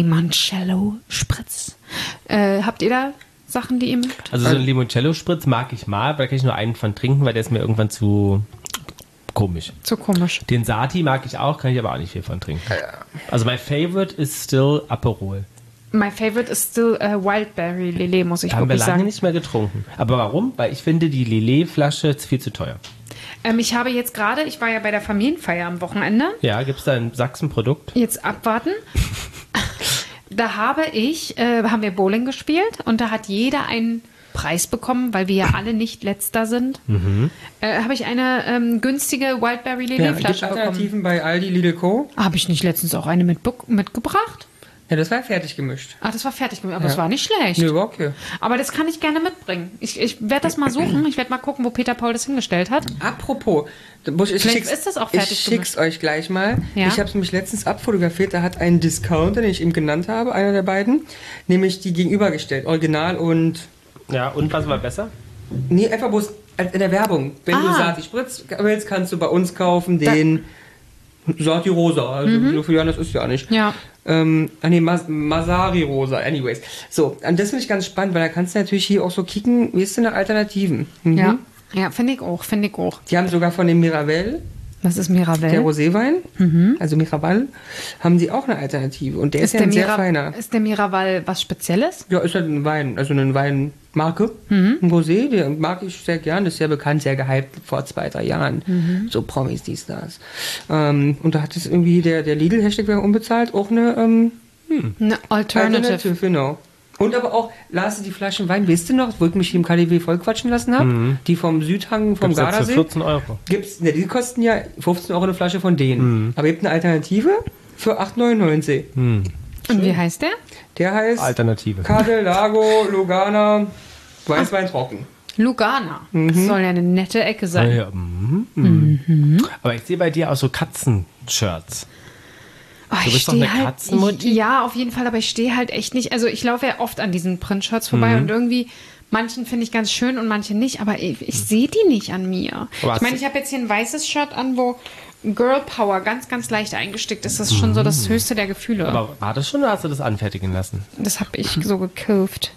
Limoncello-Spritz. Äh, habt ihr da Sachen, die ihr mögt? Also so ein Limoncello-Spritz mag ich mal, aber da kann ich nur einen von trinken, weil der ist mir irgendwann zu komisch. So komisch. Den Sati mag ich auch, kann ich aber auch nicht viel von trinken. Also mein Favorite ist still Aperol. My favorite is still äh, Wildberry Lillet, muss ich Haben wir wirklich lange sagen. nicht mehr getrunken. Aber warum? Weil ich finde, die Lillet-Flasche ist viel zu teuer. Ähm, ich habe jetzt gerade, ich war ja bei der Familienfeier am Wochenende, Ja, gibt es da ein Sachsen-Produkt? jetzt abwarten. Da habe ich, äh, haben wir Bowling gespielt und da hat jeder einen Preis bekommen, weil wir ja alle nicht letzter sind. Äh, habe ich eine ähm, günstige Wildberry Ja, Lillet gibt Flasche bekommen. Alternativen bei Aldi, Lidl Co. Habe ich nicht letztens auch eine mitbe mitgebracht? Ja, das war fertig gemischt. Ah, das war fertig, aber Ja. es war nicht schlecht. Nö, war okay. Aber das kann ich gerne mitbringen. Ich, ich werde das mal suchen. Ich werde mal gucken, wo Peter Paul das hingestellt hat. Apropos, Busch, ich Vielleicht schick's, ist das auch ich fertig schick's euch gleich mal. Ja. Ich habe es nämlich letztens abfotografiert, da hat ein Discounter, den ich ihm genannt habe, einer der beiden, nämlich die gegenübergestellt, Original und Ja, und was war besser? nee, einfach bloß in der Werbung. Wenn du Ah. Sati Spritz willst, kannst du bei uns kaufen den Sati Rosa. Also so viel anders ist ja nicht. Ja. Ähm, ah nee, Mas Masari Rosa, anyways. So, und das finde ich ganz spannend, weil da kannst du natürlich hier auch so kicken, wie ist denn nach Alternativen? Mhm. Ja, ja finde ich auch, finde ich auch. Die haben sogar von dem Miravel, Was ist Miravel? der Roséwein, also Miraval, haben die auch eine Alternative. Und der ist, ja ein sehr Mira- feiner. ist der Miraval was Spezielles? Ja, ist halt ein Wein, also eine Weinmarke. Ein Rosé, der mag ich sehr gern, ist sehr bekannt, sehr gehypt vor zwei, drei Jahren. So Promis, dies, das. Ähm, und da hat es irgendwie der, der Lidl-Hashtag wäre unbezahlt, auch eine ähm, Eine Alternative. Alternative, genau. Und aber auch, Lars, die Flaschen Wein, weißt du noch, wo ich mich im K D W vollquatschen lassen habe? Die vom Südhang, vom Gibt's jetzt für Gardasee. vierzehn Euro. Gibt's, ne, die kosten ja fünfzehn Euro eine Flasche von denen. Aber ihr habt eine Alternative für acht neunundneunzig. Und wie heißt der? Der heißt Alternative. Cadel Lago Lugana Weißwein trocken. Lugana. Das soll ja eine nette Ecke sein. Ja, mhm, mhm. Aber ich sehe bei dir auch so Katzen-Shirts. Oh, Du ich bist doch steh eine halt, Katzenmutti? ich, ja, auf jeden Fall, aber ich stehe halt echt nicht. Also ich laufe ja oft an diesen Printshirts vorbei Mhm. und irgendwie Manchen finde ich ganz schön und manche nicht, aber ich, ich sehe die nicht an mir. Aber Ich meine, hast ich habe jetzt hier ein weißes Shirt an, wo Girl Power ganz, ganz leicht eingestickt ist. Das ist schon so das höchste der Gefühle. Aber war das schon oder hast du das anfertigen lassen? das habe ich so gekauft.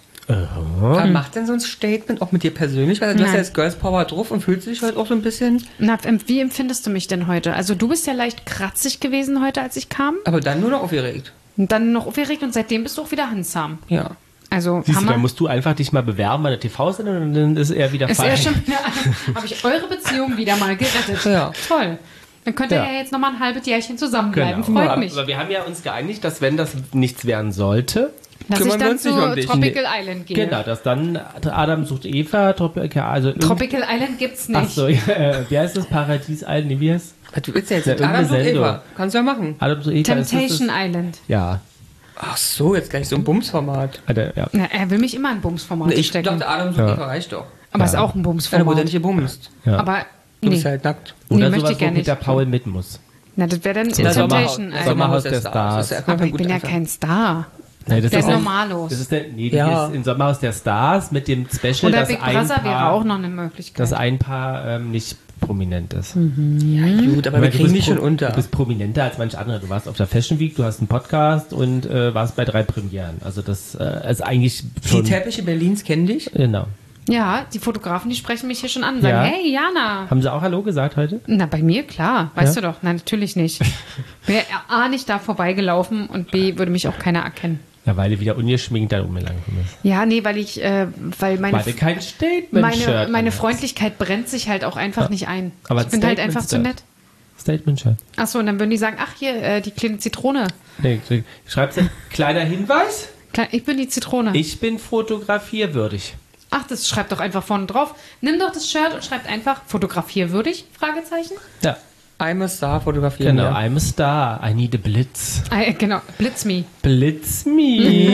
Wer macht denn so ein Statement auch mit dir persönlich? Weil du hast ja Nein. jetzt Girls Power drauf und fühlst dich heute auch so ein bisschen. Na, em- wie empfindest du mich denn heute? Also du bist ja leicht kratzig gewesen heute, als ich kam. Aber dann nur noch aufgeregt. Und dann noch aufgeregt und seitdem bist du auch wieder handsam. Ja. Also Siehst du, Hammer. dann musst du einfach dich mal bewerben bei der T V-Sendung und dann ist er wieder Ist fein. er schon wieder, habe ich eure Beziehung wieder mal gerettet. Ja. Toll. Dann könnt ihr Ja. ja jetzt noch mal ein halbes Jährchen zusammenbleiben. Genau. Freut aber, mich. aber wir haben ja uns geeinigt, dass wenn das nichts werden sollte, Dass kümmern ich wir dann uns zu nicht um dich. Tropical Island gehe. genau, dass dann Adam sucht Eva, Tropical, also irgend- Tropical Island gibt's nicht. Ach so, ja, äh, wie heißt das? Paradies Island? Nee, wie heißt Was du willst ja jetzt Ja, mit Adam irgendeine und Sendung. Eva. Kannst du ja machen. Adam sucht Eva? ist das Temptation das? Island. Ja. Ach so, jetzt gleich so ein Bumsformat. Alter, ja. Na, er will mich immer in Bumsformat Ich stecken. dachte, Adam und Ja. Eva reicht doch. aber ist auch ein Ja, da wurde Bumsformat. er nicht gebumst. ja. Aber Du nee. bist halt nackt. Nee, Oder möchte sowas, ich wo gerne Peter nicht. Paul mit muss. Na, das wäre dann Das Temptation Sommerhaus- Island. Sommerhaus der Stars. Das ist ja Aber ich gut bin ja einfach. kein Star. Nee, das Der ist ein- normallos. Das ist der, nee, die Ja. ist in Sommerhaus der Stars mit dem Special, Oder dass Big ein Brother Paar, wäre auch noch eine Möglichkeit. dass ein Paar ähm, nicht prominent ist. Hm. Gut, aber Ich wir meine, du kriegen die bist schon pro- unter. Du bist prominenter als manche andere. Du warst auf der Fashion Week, du hast einen Podcast und äh, warst bei drei Premieren. Also das äh, ist eigentlich Die schon... Teppiche Berlins kennen dich. Genau. Ja, die Fotografen, die sprechen mich hier schon an. Sagen, Ja. hey, Jana. Haben sie auch Hallo gesagt heute? Na, bei mir, klar. Weißt Ja? du doch. Nein, natürlich nicht. Wäre A, nicht da vorbeigelaufen und B, würde mich auch keiner erkennen. Ja, weil du wieder ungeschminkt da rumgelaufen bist. Ja, nee, weil ich, äh, weil meine, Weil du kein Statement-Shirt meine, meine anhast. Freundlichkeit brennt sich halt auch einfach nicht ein. Aber ich bin halt Statement einfach zu Shirt. nett. Statement-Shirt. Achso, und dann würden die sagen, ach hier, äh, die kleine Zitrone. Nee, schreibst du, kleiner Hinweis, Kle- Ich bin die Zitrone. ich bin fotografierwürdig. Ach, das schreibt doch einfach vorne drauf. Nimm doch das Shirt und schreibt einfach fotografierwürdig, Fragezeichen. Ja, I'm a Star fotografieren. genau. Ja. I'm a star. I need a Blitz. Ah, äh, genau, Blitz me. Blitz Mhm.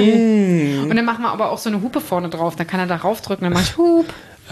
me. Und dann machen wir aber auch so eine Hupe vorne drauf. Dann kann er da raufdrücken. Dann mach ich Hup.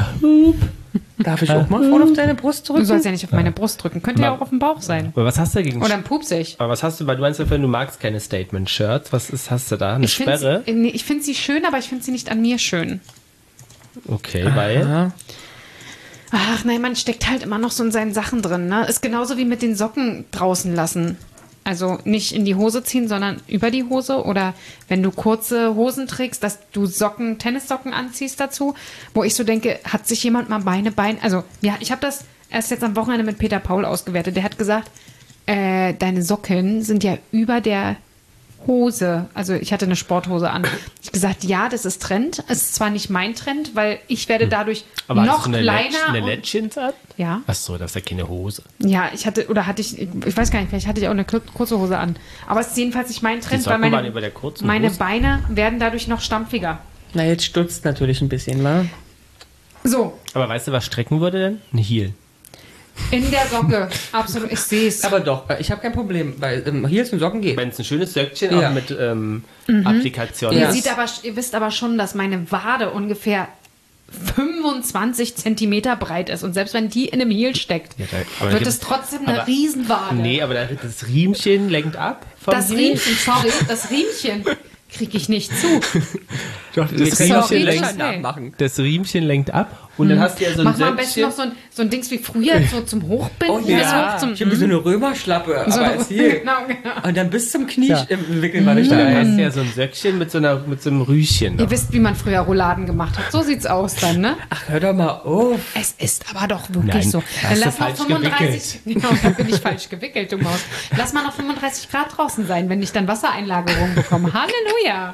Darf ich auch mal vorne auf deine Brust Du drücken? sollst ja nicht auf meine Brust drücken. Könnte ja Ma- auch auf dem Bauch sein. Aber was hast du gegen... Oder ein Pupsig. aber was hast du, weil du meinst, du magst keine Statement-Shirts. Was ist, hast du da? Eine Ich finde Sperre? nee, ich find sie schön, aber ich finde sie nicht an mir schön. Okay, weil... Ja. Ach nein, man steckt halt immer noch so in seinen Sachen drin. Ne? Ist genauso wie mit den Socken draußen lassen. Also nicht in die Hose ziehen, sondern über die Hose. Oder wenn du kurze Hosen trägst, dass du Socken, Tennissocken anziehst dazu. Wo ich so denke, hat sich jemand mal meine Beine... Also ja, ich habe das erst jetzt am Wochenende mit Peter Paul ausgewertet. Der hat gesagt, äh, deine Socken sind ja über der Hose. Also ich hatte eine Sporthose an. Ich habe gesagt, ja, das ist Trend. Es ist zwar nicht mein Trend, weil ich werde dadurch Aber noch hast du eine, kleiner. Letsch, eine und- Letschins an? Ja. Ach so, das ist ja keine Hose. Ja, ich hatte, oder hatte ich, ich weiß gar nicht, vielleicht hatte ich auch eine kur- kurze Hose an. Aber es ist jedenfalls nicht mein Trend, weil Socken waren meine, über der kurzen meine Hose. Beine werden dadurch noch stampfiger. Na, jetzt stutzt natürlich ein bisschen, wa? So, Aber weißt du, was strecken würde denn? Ein Heel. in der Socke. Absolut, ich sehe es. Aber doch, ich habe kein Problem, weil ähm, Heels und Socken geht. Wenn es ein schönes Söckchen Ja. auch mit ähm, Mhm. Applikation Ihr, Ja. ist. seht aber, ihr wisst aber schon, dass meine Wade ungefähr fünfundzwanzig Zentimeter breit ist. Und selbst wenn die in einem Heel steckt, Ja, da- aber wird da es gibt's- trotzdem eine aber- Riesenwade. Nee, aber da- das Riemchen lenkt ab vom das Heel. Riemchen, sorry, das Riemchen kriege ich nicht zu. Doch, Wir das können auch Sorry, den Riemchen, das- lenkt, Löcher nachmachen. das Riemchen lenkt ab und dann hast du ja so ein Mach mal am besten noch Söckchen. so ein, so ein Dings wie früher, so zum Hochbinden. Oh bis ja, hoch zum, ich habe so eine Römerschlappe, So, aber als Heel. genau, genau. Und dann bis zum Knie Ja. im wickeln wir nicht Und dann da hast rein. du ja so ein Söckchen mit so, einer, mit so einem Rüschen. Ihr noch. wisst, wie man früher Rouladen gemacht hat. So sieht's aus dann, ne? Ach, hör doch mal auf. Es ist aber doch wirklich Nein, so. da hast du mal falsch fünfunddreißig. Genau, da bin ich falsch gewickelt, du Maus. Lass mal noch fünfunddreißig Grad draußen sein, wenn ich dann Wassereinlagerung bekomme. Halleluja.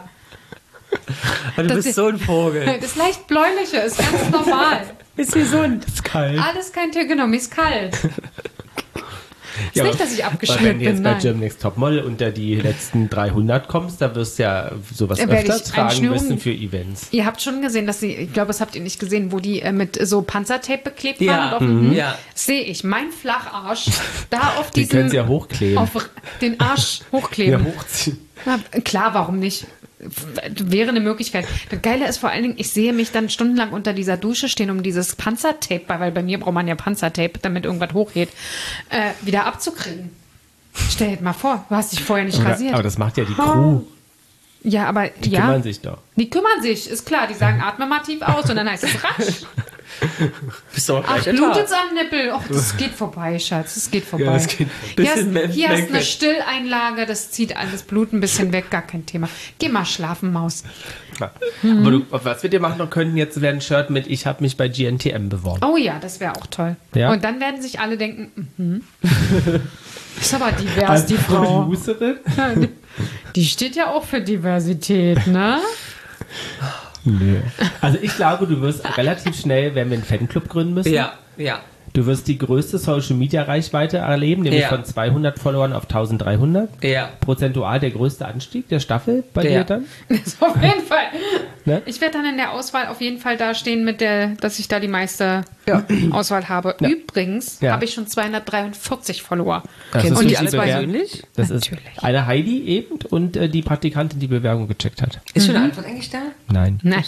Du Das bist ist- so ein Vogel. Das leicht bläuliche ist ganz normal. Ist gesund. ist kalt. Alles kein Tier, genau, mir ist kalt. Ist Ja, nicht, aber- dass ich Weil abgeschmiert wenn du jetzt bin, bei nein. German Next Topmodel unter die letzten dreihundert kommst, da wirst du ja sowas Da werd öfter ich tragen Einschnürung- müssen für Events. Ihr habt schon gesehen, dass sie, ich glaube, das habt ihr nicht gesehen, wo die äh, mit so Panzertape beklebt Ja, waren. Und auf mhm. dem- Ja. Sehe ich, mein Flacharsch, da auf Die diesem... können sie ja hochkleben. Auf den Arsch Ja, hochkleben. hochziehen. Na, klar, warum nicht? Wäre eine Möglichkeit. Das Geile ist vor allen Dingen, ich sehe mich dann stundenlang unter dieser Dusche stehen, um dieses Panzertape, weil bei mir braucht man ja Panzertape, damit irgendwas hochgeht, äh, wieder abzukriegen. Stell dir mal vor, du hast dich vorher nicht Aber, rasiert. aber das macht ja die Crew. Ja, aber Die ja. kümmern sich doch. Die kümmern sich, ist klar. Die sagen, atme mal tief aus und dann heißt es rasch. Bist du auch Ach, gleich etwa? blutet's am Nippel. Och, das geht vorbei, Schatz. Das geht vorbei. Ja, das geht. Hier hast, Bisschen mehr- hier hast mehr eine Fett. Stilleinlage, das zieht alles Blut ein bisschen weg, gar kein Thema. Geh mal schlafen, Maus. Ja. Aber du, was wir dir machen noch können, jetzt wäre ein Shirt mit Ich habe mich bei G N T M beworben. Oh ja, das wäre auch toll. Ja. Und dann werden sich alle denken, mhm. Ist aber divers, die Frau. Producerin? Ja, die, die steht ja auch für Diversität, ne? Nö. Also ich glaube, du wirst relativ schnell, werden wir einen Fanclub gründen müssen. Ja, ja. Du wirst die größte Social-Media-Reichweite erleben, nämlich Ja. von zweihundert Followern auf eintausenddreihundert. Ja. Prozentual der größte Anstieg der Staffel bei Ja. dir dann. Das auf jeden Fall. Ne? Ich werde dann in der Auswahl auf jeden Fall da stehen, mit der, dass ich da die meiste Ja. Auswahl habe. Ja. Übrigens Ja. habe ich schon zweihundertdreiundvierzig Follower. Das Kennst ist du die richtig alle bewerten. persönlich? Das Natürlich. ist eine Heidi eben und äh, die Praktikantin, die Bewerbung gecheckt hat. Ist schon eine Antwort eigentlich da? Nein. Nein.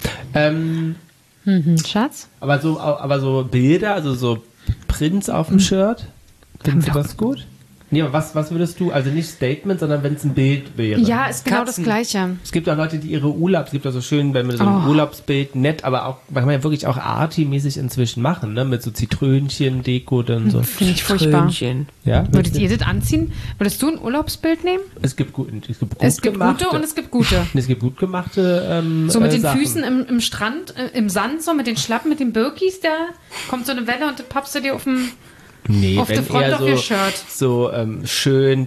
Ähm, Mhm, Schatz? aber, so, aber so Bilder, also so Prints auf dem Shirt, findest du das gut? Nee, aber was, was würdest du, also nicht Statement, sondern wenn es ein Bild wäre? Ja, ist genau Katzen. das Gleiche. Es gibt auch Leute, die ihre Urlaubs, es gibt auch so schön, wenn wir so ein Oh. Urlaubsbild nett, aber auch, man kann ja wirklich auch arty-mäßig inzwischen machen, ne, mit so Zitrönchen, Deko, dann so. Finde ich furchtbar. Trönchen. Ja? Würdet ihr das anziehen? Würdest du ein Urlaubsbild nehmen? Es gibt gut, es gibt gut Es gibt gemachte, gute und es gibt gute. es gibt gut gemachte, ähm, So mit äh, den Sachen. Füßen im, im Strand, äh, im Sand, so mit den Schlappen, mit den Birkis, da kommt so eine Welle und das pappst du dir auf dem... Nee, auf wenn der Front eher auf so, ihr Shirt. so ähm, schön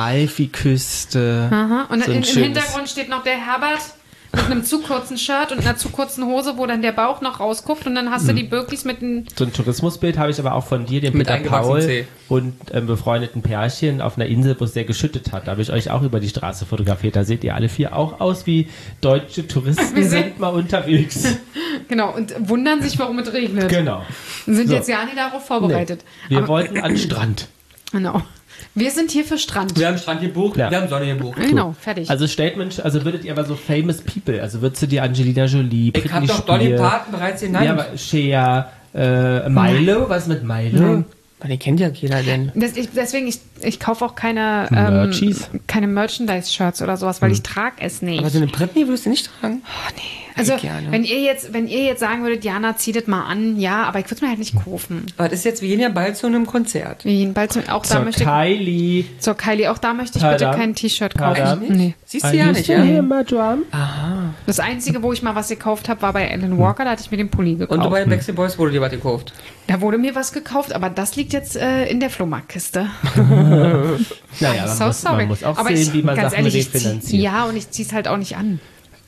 Amalfi-Küste. Aha. Und so ein in, im schönes- Hintergrund steht noch der Herbert mit einem zu kurzen Shirt und einer zu kurzen Hose, wo dann der Bauch noch rausguckt und dann hast du die Birkis mit den... So ein Tourismusbild habe ich aber auch von dir, dem Mit Peter eingewachsenem Paul Zeh. und ähm, befreundeten Pärchen auf einer Insel, wo es sehr geschüttet hat. Da habe ich euch auch über die Straße fotografiert. Da seht ihr alle vier auch aus wie deutsche Touristen, Wir sind sind- mal unterwegs. Genau, und wundern sich, warum es regnet. Genau. Sind So. jetzt ja nicht darauf vorbereitet. Wir Aber- wollten an den Strand. Genau. Wir sind hier für Strand. Wir haben Strand gebucht, Ja. wir haben Sonne gebucht. Genau, fertig. Also Statement, also würdet ihr aber so famous people, also würdest du dir Angelina Jolie, Ich habe Britney doch Dolly Spears, Parton bereits genannt. ja, aber Shea, äh, Milo, was mit Milo? Nein. Man, den kennt ja keiner denn. Das, ich, deswegen, ich, ich kaufe auch keine, Merchies? ähm, keine Merchandise-Shirts oder sowas, weil ich trage es nicht. Aber so eine Britney würdest du nicht tragen? also, gerne. wenn ihr, jetzt, wenn ihr jetzt sagen würdet, Jana, zieh das mal an, ja, aber ich würde es mir halt nicht kaufen. Aber das ist jetzt, wir gehen ja bald zu einem Konzert. Wie bald zum, auch da Zur möchte ich, Kylie. zur Kylie, auch da möchte ich bitte Pardon? kein T-Shirt Pardon? kaufen. Echt nicht? Nee. Siehst du ja nicht, ja? Hear my drum? Das Einzige, wo ich mal was gekauft habe, war bei Alan Walker, da hatte ich mir den Pulli gekauft. Und du bei den Backstreet Boys wurde dir was gekauft. Da wurde mir was gekauft, aber das liegt jetzt äh, in der Flohmarktkiste. Naja, man, so muss, sorry. man muss auch aber sehen, ich, wie man ganz Sachen ehrlich, ich zieh, refinanziert. ja, und ich ziehe es halt auch nicht an.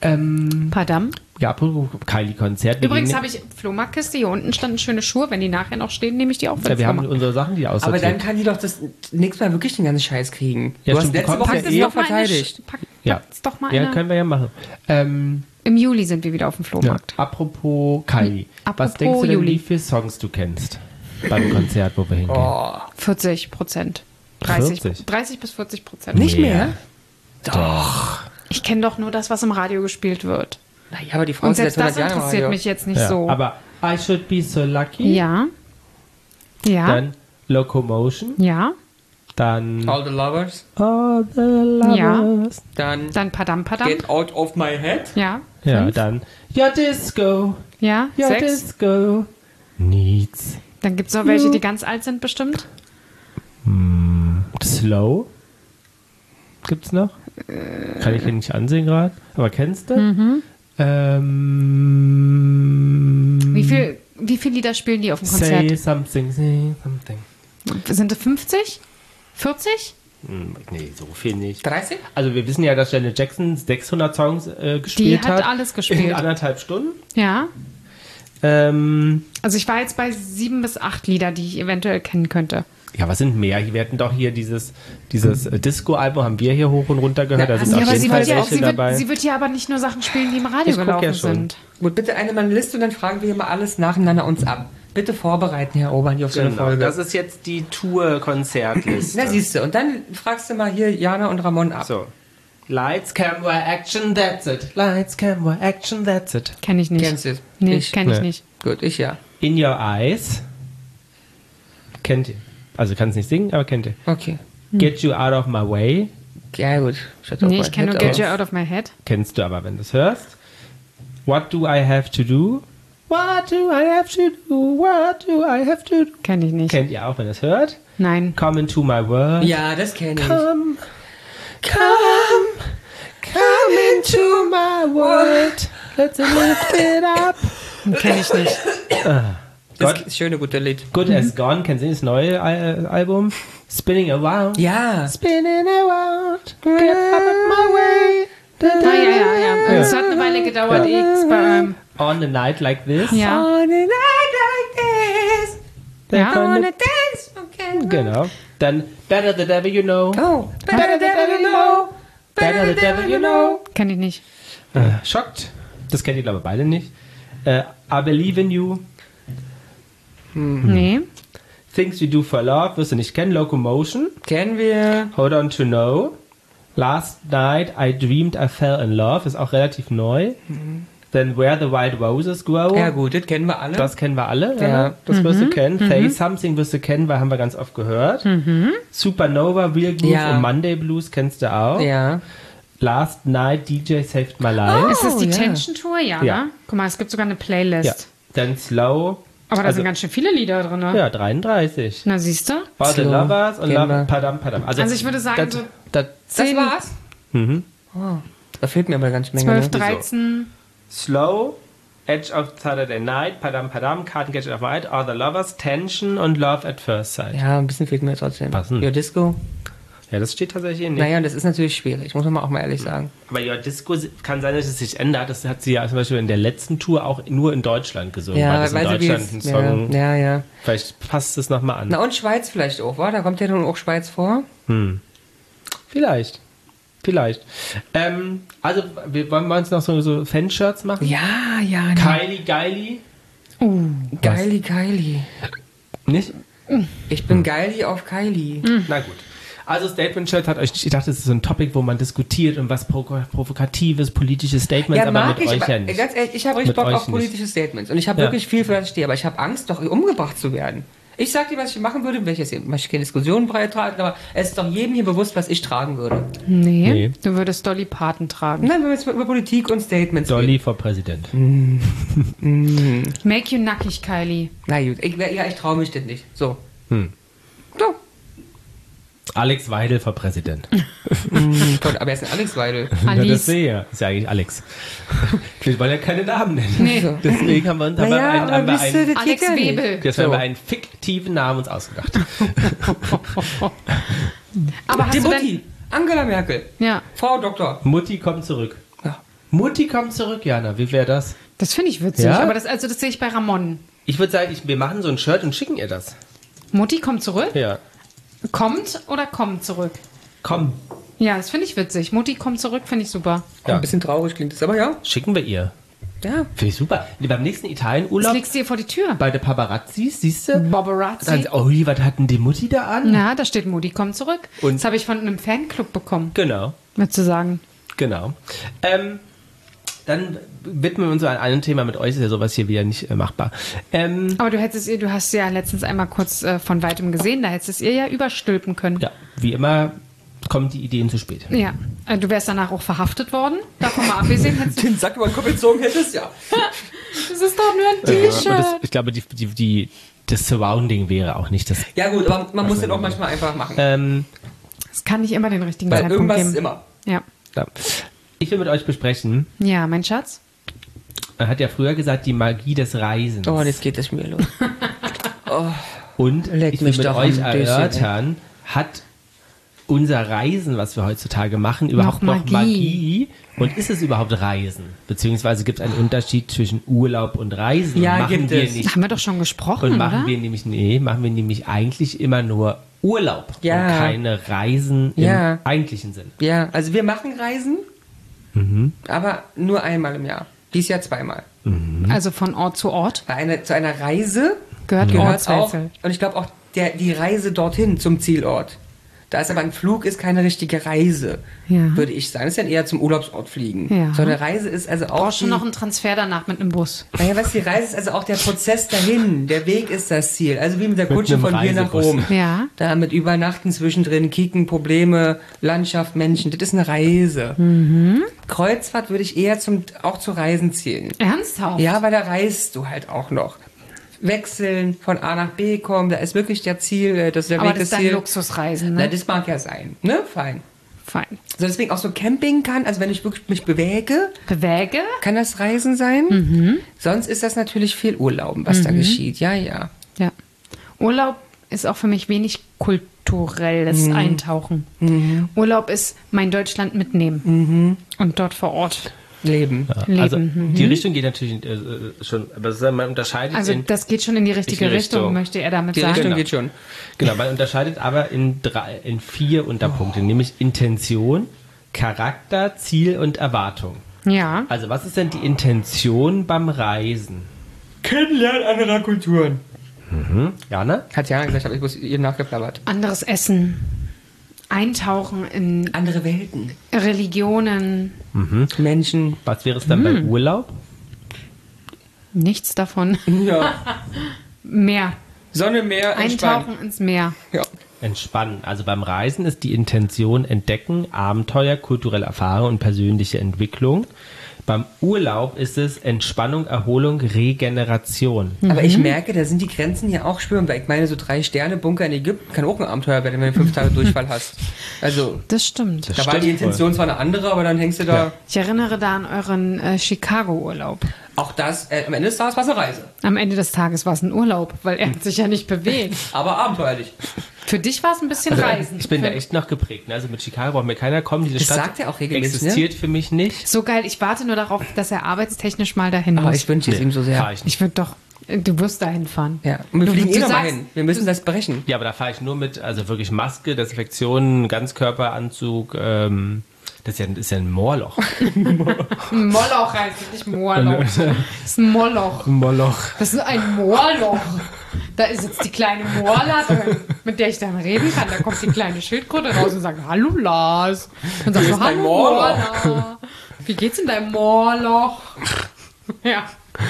Ähm, Pardon? ja, apropos Kylie-Konzert. wir Übrigens gehen- habe ich Flohmarktkiste, hier unten standen schöne Schuhe. Wenn die nachher noch stehen, nehme ich die auch für ja, den wir haben Flohmarkt. unsere Sachen, die Aber aussortiert. dann kann die doch das nächste Mal wirklich den ganzen Scheiß kriegen. Ja, du hast stimmt, du letzte kommst Woche ja das eh- noch doch mal eine verteidigt. Sch- Pack, ja. packt's doch mal ja, eine. können wir ja machen. Ähm, Im Juli sind wir wieder auf dem ja. Flohmarkt. Apropos Kylie. Apropos Was denkst du denn, Juli. wie viele Songs du kennst beim Konzert, wo wir hingehen? Oh, vierzig Prozent. dreißig, vierzig? dreißig bis vierzig Prozent. nicht Mehr. mehr? Doch. Ich kenne doch nur das, was im Radio gespielt wird. Naja, aber die Frau Und ist jetzt selbst das hundert Jahre im interessiert Radio. mich jetzt nicht Ja, so. aber I Should Be So Lucky. Ja. Ja. Dann Locomotion. Ja. Dann All the Lovers. All the Lovers. Dann Dann Padam Padam. Get Out of My Head. Ja. Ja, Fünf. dann Your Disco. Ja. Your Sechs. Disco needs Dann gibt es noch welche, die ganz alt sind bestimmt. Slow. Gibt's noch? Kann ich hier nicht ansehen gerade. Aber kennst du? Mhm. Ähm, Wie viel, wie viele Lieder spielen die auf dem Say Konzert? something, say something. Sind es fünfzig? vierzig? Hm, nee, so viel nicht. dreißig? Also wir wissen ja, dass Janet Jackson sechshundert Songs äh, gespielt hat hat. alles gespielt. In anderthalb Stunden. Ja. Ähm, Also ich war jetzt bei sieben bis acht Lieder, die ich eventuell kennen könnte. ja, was sind mehr? Wir hatten doch hier dieses, dieses äh, Disco-Album, haben wir hier hoch und runter gehört. Ja, Da sind ja, auf aber jeden sie Fall wird, ja auch, welche sie, wird, dabei. sie wird ja aber nicht nur Sachen spielen, die im Radio Ich guck gelaufen ja schon. sind. Gut, bitte eine meine Liste und dann fragen wir hier mal alles nacheinander uns ab. Bitte vorbereiten, Herr Obern, hier auf so eine Genau, Folge. das ist jetzt die Tour-Konzertliste. Na, siehst du. Und dann fragst du mal hier Jana und Ramon ab. So. Lights, Camera, Action, that's it. Lights, Camera, Action, that's it. Kenne ich nicht. Kennst du es? Nee, Ich. kenne ich Nee. nicht. Gut, ich ja. In Your Eyes. Kennt ihr. Also kann es nicht singen, aber kennt ihr. Okay. Hm. Get You Out of My Way. Ja, gut. Shut up Nee, my ich kenne nur head, Get You aber- Out of My Head. Kennst du aber, wenn du es hörst. What do I have to do? What do I have to do? What do I have to do? Kenne ich nicht. Kennt ihr auch, wenn ihr es hört? Nein. Come into my world. Ja, das kenne ich. Come, come, come into my world. Let's lift it up. Kenne ich nicht. Das Gott. ist schöne, gute Lied. Good as Gone, kennen Sie das neue Al Album? Spinning Around. Ja. Spinning around. Get out of my way. Ah, ja, ja, ja. Ja. Es hat eine Weile gedauert. Ich, bei, ähm, On a night like this. ja. On a night like this, They're Ja. gonna- on a dance, okay. Genau. Dann Better the Devil You Know. Oh, Better the Devil You Know. Better the Devil You Know. Kenne ich nicht. Äh, Schockt. Das kennt ihr, glaube ich, beide nicht. Äh, I Believe in You. Nee. Things We Do for Love. Wirst du nicht kennen. Locomotion. Kennen wir. Hold On to Know. Last Night I Dreamed I Fell in Love. Ist auch relativ neu. Then Where the Wild Roses Grow. Ja, gut, das kennen wir alle. Das kennen wir alle. Ja. Ja. Das wirst du kennen. Say Something wirst du kennen, weil haben wir ganz oft gehört. Supernova, Real Groove Ja. und Monday Blues kennst du auch. Ja. Last Night D J Saved My Life. Ist das die ja. Tension Tour? Ja, Ja. ne? Guck mal, es gibt sogar eine Playlist. Ja. Dann Slow. Aber da Also- sind ganz schön viele Lieder drin. Ne? Ja, Na, dreiunddreißig. siehst du? All the Slow. Lovers und Kennen wir. Love, Padam Padam. Also ich würde sagen, das, so das, Das zehn, war's? mhm. Oh, da fehlt mir aber eine ganze Menge. zwölf, Ne? dreizehn. Slow, Edge of Saturday Night, Padam Padam, Can't Get It Off My Head, All the Lovers, Tension und Love at First Sight. Ja, Ja, ein bisschen fehlt mir trotzdem. Passen. Your Disco. das steht tatsächlich hier nicht. Naja, das ist natürlich schwierig, muss man mal auch mal ehrlich sagen. Aber Your Disco kann sein, dass es sich ändert. Das hat sie ja zum Beispiel in der letzten Tour auch nur in Deutschland gesungen. weil das in sie, wie Deutschland ein es- Song. ja, ja, ja. Vielleicht passt es nochmal an. Na und Schweiz vielleicht auch, wa? Da kommt ja nun auch Schweiz vor. Vielleicht. Vielleicht. Ähm, also, wir wollen wir uns noch so, so Fanshirts machen? Ja, ja. Ne. Kylie, Geili. Geili, Kylie. Nicht? Ich bin Geili auf Kylie. Na gut. Also Statement-Shirt hat euch nicht, ich dachte, das ist so ein Topic, wo man diskutiert und was provo- provokatives, politische Statements, Ja, aber mag mit ich, euch aber ja nicht. ganz ehrlich, ich habe richtig Mit Bock euch auf nicht. politische Statements. Und ich habe Ja. wirklich viel, für das ich stehe. Aber ich habe Angst, doch umgebracht zu werden. Ich sag dir, was ich machen würde, welches ich möchte keine Diskussionen beitragen, aber es ist doch jedem hier bewusst, was ich tragen würde. Nee, Nee. du würdest Dolly Parton tragen. Nein, wenn wir jetzt über Politik und Statements Dolly reden. for President. Make you nackig, Kylie. Na gut, ich, ja, ich traue mich das nicht. So. Hm. So. Alex Weidel for President. Hm, Gott, aber er ist ein Alex Weidel. Ja, das Alice. sehe ja. Ist ja eigentlich Alex. Wir wollen ja keine Namen nennen. Nee. Deswegen haben wir uns haben wir Naja, einen, aber haben wir wisst ihr, einen, das Alex geht ja nicht. Webel. jetzt haben So. wir einen fiktiven Namen uns ausgedacht. Aber hast Die du Mutti, Angela Merkel, denn... Ja, Frau Doktor. Mutti kommt zurück. Ja. Mutti kommt zurück, Jana. Wie wäre das? das finde ich witzig. Ja? Aber das, also das sehe ich bei Ramon. Ich würde sagen, ich, wir machen so ein Shirt und schicken ihr das. Mutti kommt zurück. Ja. Kommt oder kommt zurück? Komm, Ja, das finde ich witzig. Mutti kommt zurück, finde ich super. Ja. Ein bisschen traurig klingt es, aber ja. schicken wir ihr. Ja. Finde ich super. Beim nächsten Das Italienurlaub legst du ihr vor die Tür. bei der Paparazzis, siehst du? Bobberazzi. Dann, oh, was hat denn die Mutti da an? Na, da steht Mutti kommt zurück. Und- das habe ich von einem Fanclub bekommen, Genau, mit zu sagen. genau. Ähm, dann widmen wir uns an einem Thema mit euch, ist ja sowas hier wieder nicht äh, machbar. Ähm, Aber du hättest ihr, du hast sie ja letztens einmal kurz äh, von weitem gesehen, da hättest es ihr ja überstülpen können. ja, wie immer kommen die Ideen zu spät. Ja. Äh, du wärst danach auch verhaftet worden. Davon mal abgesehen, hättest du. Den Sack über den Kopf gezogen hättest, ja. Das ist doch nur ein Ja, und T-Shirt. das, ich glaube, die, die, die, das Surrounding wäre auch nicht das. Ja gut, aber man muss den auch manchmal einfach machen. Ähm, Es kann nicht immer den richtigen Weil Zeitpunkt irgendwas geben. ist immer. Ja. ja. Ich will mit euch besprechen, Ja, mein Schatz. er hat ja früher gesagt, die Magie des Reisens. Oh, jetzt geht das mir los. Und Leck ich will mich mit doch euch am Döschen, erörtern, hat unser Reisen, was wir heutzutage machen, überhaupt Noch noch Magie? Magie? Und ist es überhaupt Reisen? Beziehungsweise gibt es einen Unterschied zwischen Urlaub und Reisen? Ja, machen gibt wir es. Da nicht. haben wir doch schon gesprochen, Und machen oder? wir nämlich, nee, machen wir nämlich eigentlich immer nur Urlaub Ja. und keine Reisen Ja. im eigentlichen Sinn. Ja, also wir machen Reisen, Mhm. aber nur einmal im Jahr. Dies Jahr zweimal. Also von Ort zu Ort Bei einer, zu einer Reise gehört gehört auch, Ortswechsel. und ich glaube auch der, die Reise dorthin zum Zielort. Da ist aber ein Flug ist keine richtige Reise, Ja. würde ich sagen. Das ist ja eher zum Urlaubsort fliegen. Ja. So eine Reise ist also auch Brauchst schon die- noch einen Transfer danach mit einem Bus. Naja, was die Reise ist, also auch der Prozess dahin. Der Weg ist das Ziel. Also wie mit der Mit Kutsche einem von hier nach Reisebus. Rom. Ja. Da mit Übernachten zwischendrin, Kicken, Probleme, Landschaft, Menschen. Das ist eine Reise. Mhm. Kreuzfahrt würde ich eher zum, auch zu Reisen zählen. Ernsthaft? Ja, weil da reist du halt auch noch. Wechseln, von A nach B kommen, da ist wirklich der Ziel, äh, das ist der Aber Weg das des ist dann Ziel. Luxusreisen, Na, ne? das mag ja sein, ne? Fein. Fein. Also deswegen auch so Camping kann, also wenn ich wirklich mich bewege, Bewäge? kann das Reisen sein. Mhm. Sonst ist das natürlich viel Urlauben, was da geschieht. Ja, ja. Ja. Urlaub ist auch für mich wenig kulturelles Eintauchen. Urlaub ist mein Deutschland mitnehmen und dort vor Ort Leben. leben. Also Mhm. die Richtung geht natürlich äh, schon, aber es ist- man unterscheidet Also in, das geht schon in die richtige Richtige Richtung, Richtung. möchte er damit Die sagen. Richtung Genau. geht schon. genau, man unterscheidet aber in drei, in vier Unterpunkte, nämlich Intention, Charakter, Ziel und Erwartung. Ja. Also was ist denn die Intention beim Reisen? Kennenlernen anderer Kulturen. Jana? Hat Jana gesagt, aber ich muss ihr nachgeplappert. Anderes Essen. Eintauchen in Andere Welten. Religionen. Menschen. Was wäre es dann bei Urlaub? Nichts davon. Ja. Meer. Sonne, Meer, entspannen. Eintauchen ins Meer. Ja. Entspannen. Also beim Reisen ist die Intention Entdecken, Abenteuer, kulturelle Erfahrung und persönliche Entwicklung. Beim Urlaub ist es Entspannung, Erholung, Regeneration. Aber ich merke, da sind die Grenzen ja auch spürbar. Ich meine, so drei Sterne Bunker in Ägypten kann auch ein Abenteuer werden, wenn du fünf Tage Durchfall hast. Also, Das stimmt. da war die stimmt Intention zwar eine andere, aber dann hängst du da. Ja. Ich erinnere da an euren äh, Chicago-Urlaub. Auch das, äh, am Ende des Tages war es eine Reise. Am Ende des Tages war es ein Urlaub, weil er hat sich ja nicht bewegt. Aber abenteuerlich. Für dich war es ein bisschen Reisen. Ich bin da Für- echt noch geprägt. Ne? Also mit Chicago braucht mir keiner kommen. Diese Das Stadt sagt er auch regelmäßig, existiert für mich nicht. So geil, ich warte nur darauf, dass er arbeitstechnisch mal dahin Aber muss. ich wünsche es ihm so sehr. Fahr ich nicht. Ich würde doch, äh, du wirst dahin fahren. Ja. Und wir Du- fliegen du eh noch mal sagst- hin. Wir müssen das brechen. Ja, aber da fahre ich nur mit, also wirklich Maske, Desinfektion, Ganzkörperanzug. Ähm, das ist ja, das ist ja ein Moorloch. Ein Moloch heißt es, nicht Moorloch. Das ist ein Moloch. Moorloch. Das ist ein Moorloch. Da ist jetzt die kleine Moorla drin, mit der ich dann reden kann. Da kommt die kleine Schildkröte raus und sagt, hallo Lars. Dann sagst Wie du, ist dein hallo Moorloch? Moorla. Wie geht's in deinem Moorloch? Ja.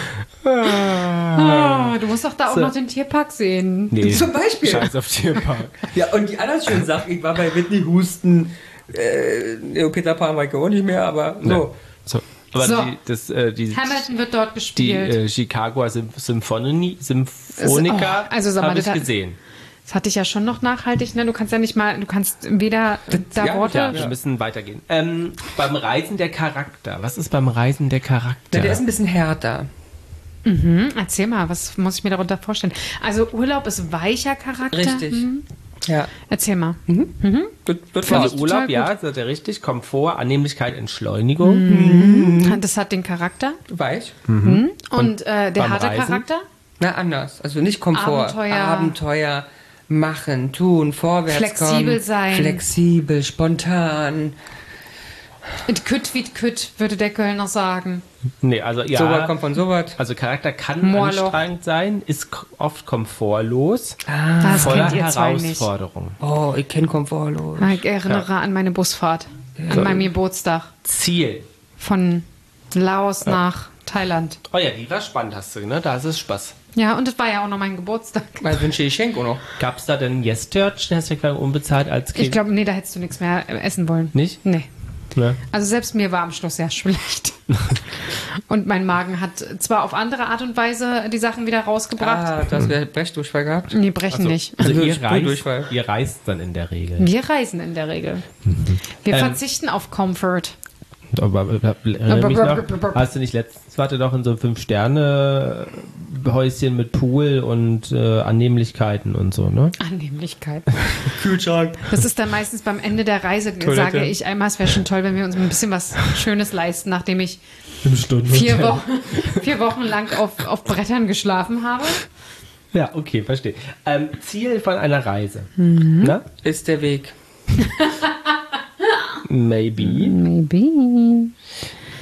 Ah, du musst doch da auch So. noch den Tierpark sehen. Nee, Zum Beispiel. Scheiß auf Tierpark. Ja, und die anderen schönen Sachen, ich war bei Whitney Houston, äh, Peter Pan war ich auch nicht mehr, aber so. Ja. So. Aber So. Die, das, äh, die, Hamilton wird dort die gespielt. äh, Chicagoer Sym Symphonie, Symphonica Oh, also sag mal, habe ich das hat- gesehen. Das hatte ich ja schon noch nachhaltig, ne? Du kannst ja nicht mal, du kannst weder da ja, Worte. Ja, wir müssen weitergehen. Ähm, beim Reisen der Charakter. Was ist beim Reisen der Charakter? Na, der ist ein bisschen härter. Hm, erzähl mal, was muss ich mir darunter vorstellen? Also Urlaub ist weicher Charakter. Richtig. Hm. Ja. Erzähl mal. Wird, wird Finde also ich Urlaub, total ja, das ist ja richtig. Komfort, Annehmlichkeit, Entschleunigung. Das hat den Charakter. weich. Und, äh, der beim harte Reisen? Charakter? Na, anders. Also nicht Komfort. Abenteuer. Abenteuer. Machen, tun, vorwärts Flexibel kommen. sein. Flexibel, spontan. Et kütt wie kütt, würde der Kölner sagen. Nee, also ja. Sowas kommt von sowas. Also Charakter kann Moorloch. anstrengend sein, ist k- oft komfortlos, Das voller kennt ihr zwei nicht. Herausforderungen. Oh, ich kenne komfortlos. Ich erinnere an meine Busfahrt. An meinem Geburtstag. Ziel. Von Laos nach Thailand. Oh ja, die war spannend, hast du, ne? Da ist es Spaß. Ja, und das war ja auch noch mein Geburtstag. Weil wünsche ich Schenk auch noch. Gab's da denn Yes-Church, Hashtag unbezahlt als Kind? Ich glaube, nee, da hättest du nichts mehr äh, essen wollen. Nicht? Nee. Ne? Also selbst mir war am Schluss sehr schlecht. Und mein Magen hat zwar auf andere Art und Weise die Sachen wieder rausgebracht. Ah, das wäre Brechdurchfall gehabt. Nee, brechen Also, nicht. also Also ihr, Sprühdurchfall. reist, ihr reist dann in der Regel. Wir reisen in der Regel. Wir Ähm, verzichten auf Comfort. Aber, aber, erinnere mich noch, hast du nicht letztens, warte doch in so einem Fünf-Sterne-Häuschen mit Pool und äh, Annehmlichkeiten und so, ne? Annehmlichkeit. Kühlschrank. Das ist dann meistens beim Ende der Reise, sage ich einmal, es wäre schon toll, wenn wir uns ein bisschen was Schönes leisten, nachdem ich vier Wochen, vier Wochen lang auf, auf Brettern geschlafen habe. Ja, okay, verstehe. Ähm, Ziel von einer Reise. Na? Ist der Weg. Maybe. Maybe.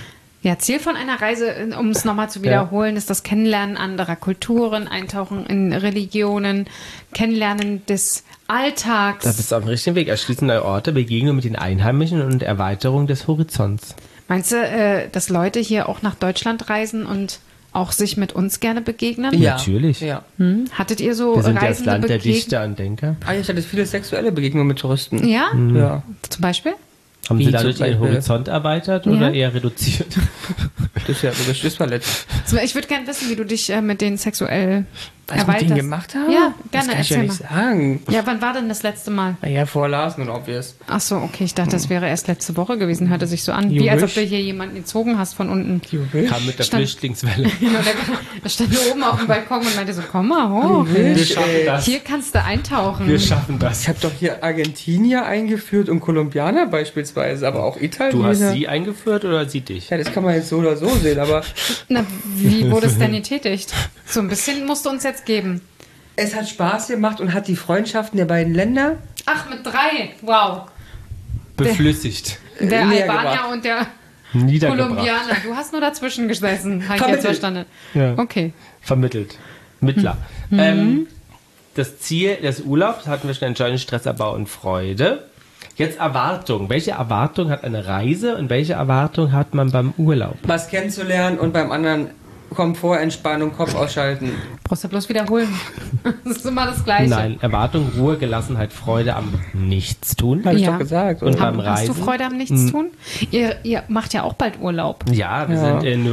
Ja, Ziel von einer Reise, um es nochmal zu wiederholen, ja. ist das Kennenlernen anderer Kulturen, Eintauchen in Religionen, Kennenlernen des Alltags. Da bist du auf dem richtigen Weg. Erschließen neue Orte, Begegnung mit den Einheimischen und Erweiterung des Horizonts. Meinst du, äh, dass Leute hier auch nach Deutschland reisen und auch sich mit uns gerne begegnen? Ja. Natürlich. Ja. Hm? Hattet ihr so Wir sind ja das Reisende Land der begegnet? Dichter und Denker. Ah, ich hatte viele sexuelle Begegnungen mit Touristen. Ja? Ja. Zum Beispiel? Haben Wie Sie dadurch zum Ihren Beispiel? Horizont erweitert Ja. oder eher reduziert? Das ist ja das Schiffsballett. So, ich würde gerne wissen, wie du dich äh, mit denen sexuell Was ich mit erweiterst. denen gemacht habe? Ja, Das gerne, kann ich ja erzähl nicht mal. sagen. Ja, wann war denn das letzte Mal? Naja, vor Larsen und obvious. Ach so, okay, ich dachte, das wäre erst letzte Woche gewesen, hörte sich so an. You Wie als ob wish. du hier jemanden gezogen hast von unten. You wish. Kam mit der Stand- Flüchtlingswelle. Genau, der, der stand hier oben auf dem Balkon und meinte so, komm mal hoch. Wir wish, schaffen ey. das. Hier kannst du eintauchen. Wir schaffen das. Ich habe doch hier Argentinier eingeführt und Kolumbianer beispielsweise, aber auch Italiener. Du hast sie eingeführt oder sie dich? Ja, das kann man jetzt so oder so sehen, aber Na, wie wurde es denn getätigt? So ein bisschen musst du uns jetzt geben. es hat Spaß gemacht und hat die Freundschaften der beiden Länder. Ach, mit drei. Wow. Beflüssigt. Der näher Albaner gebracht. und der Niedergebracht. Kolumbianer. Du hast nur dazwischen gesessen, habe ich jetzt Vermittelt. verstanden. Ja. Okay. Vermittelt. Mittler. Mhm. Ähm, das Ziel des Urlaubs hatten wir schon entscheidend Stressabbau und Freude. Jetzt Erwartung. Welche Erwartung hat eine Reise und welche Erwartung hat man beim Urlaub? Was kennenzulernen und beim anderen Komfort, Entspannung, Kopf ausschalten. Brauchst du bloß wiederholen. Das ist immer das Gleiche. Nein, Erwartung, Ruhe, Gelassenheit, Freude am Nichtstun. Habe ich Ja. doch gesagt. Und Oder? beim Hast du Reisen? Freude am Nichtstun? Ihr, ihr macht ja auch bald Urlaub. Ja, wir Ja. sind in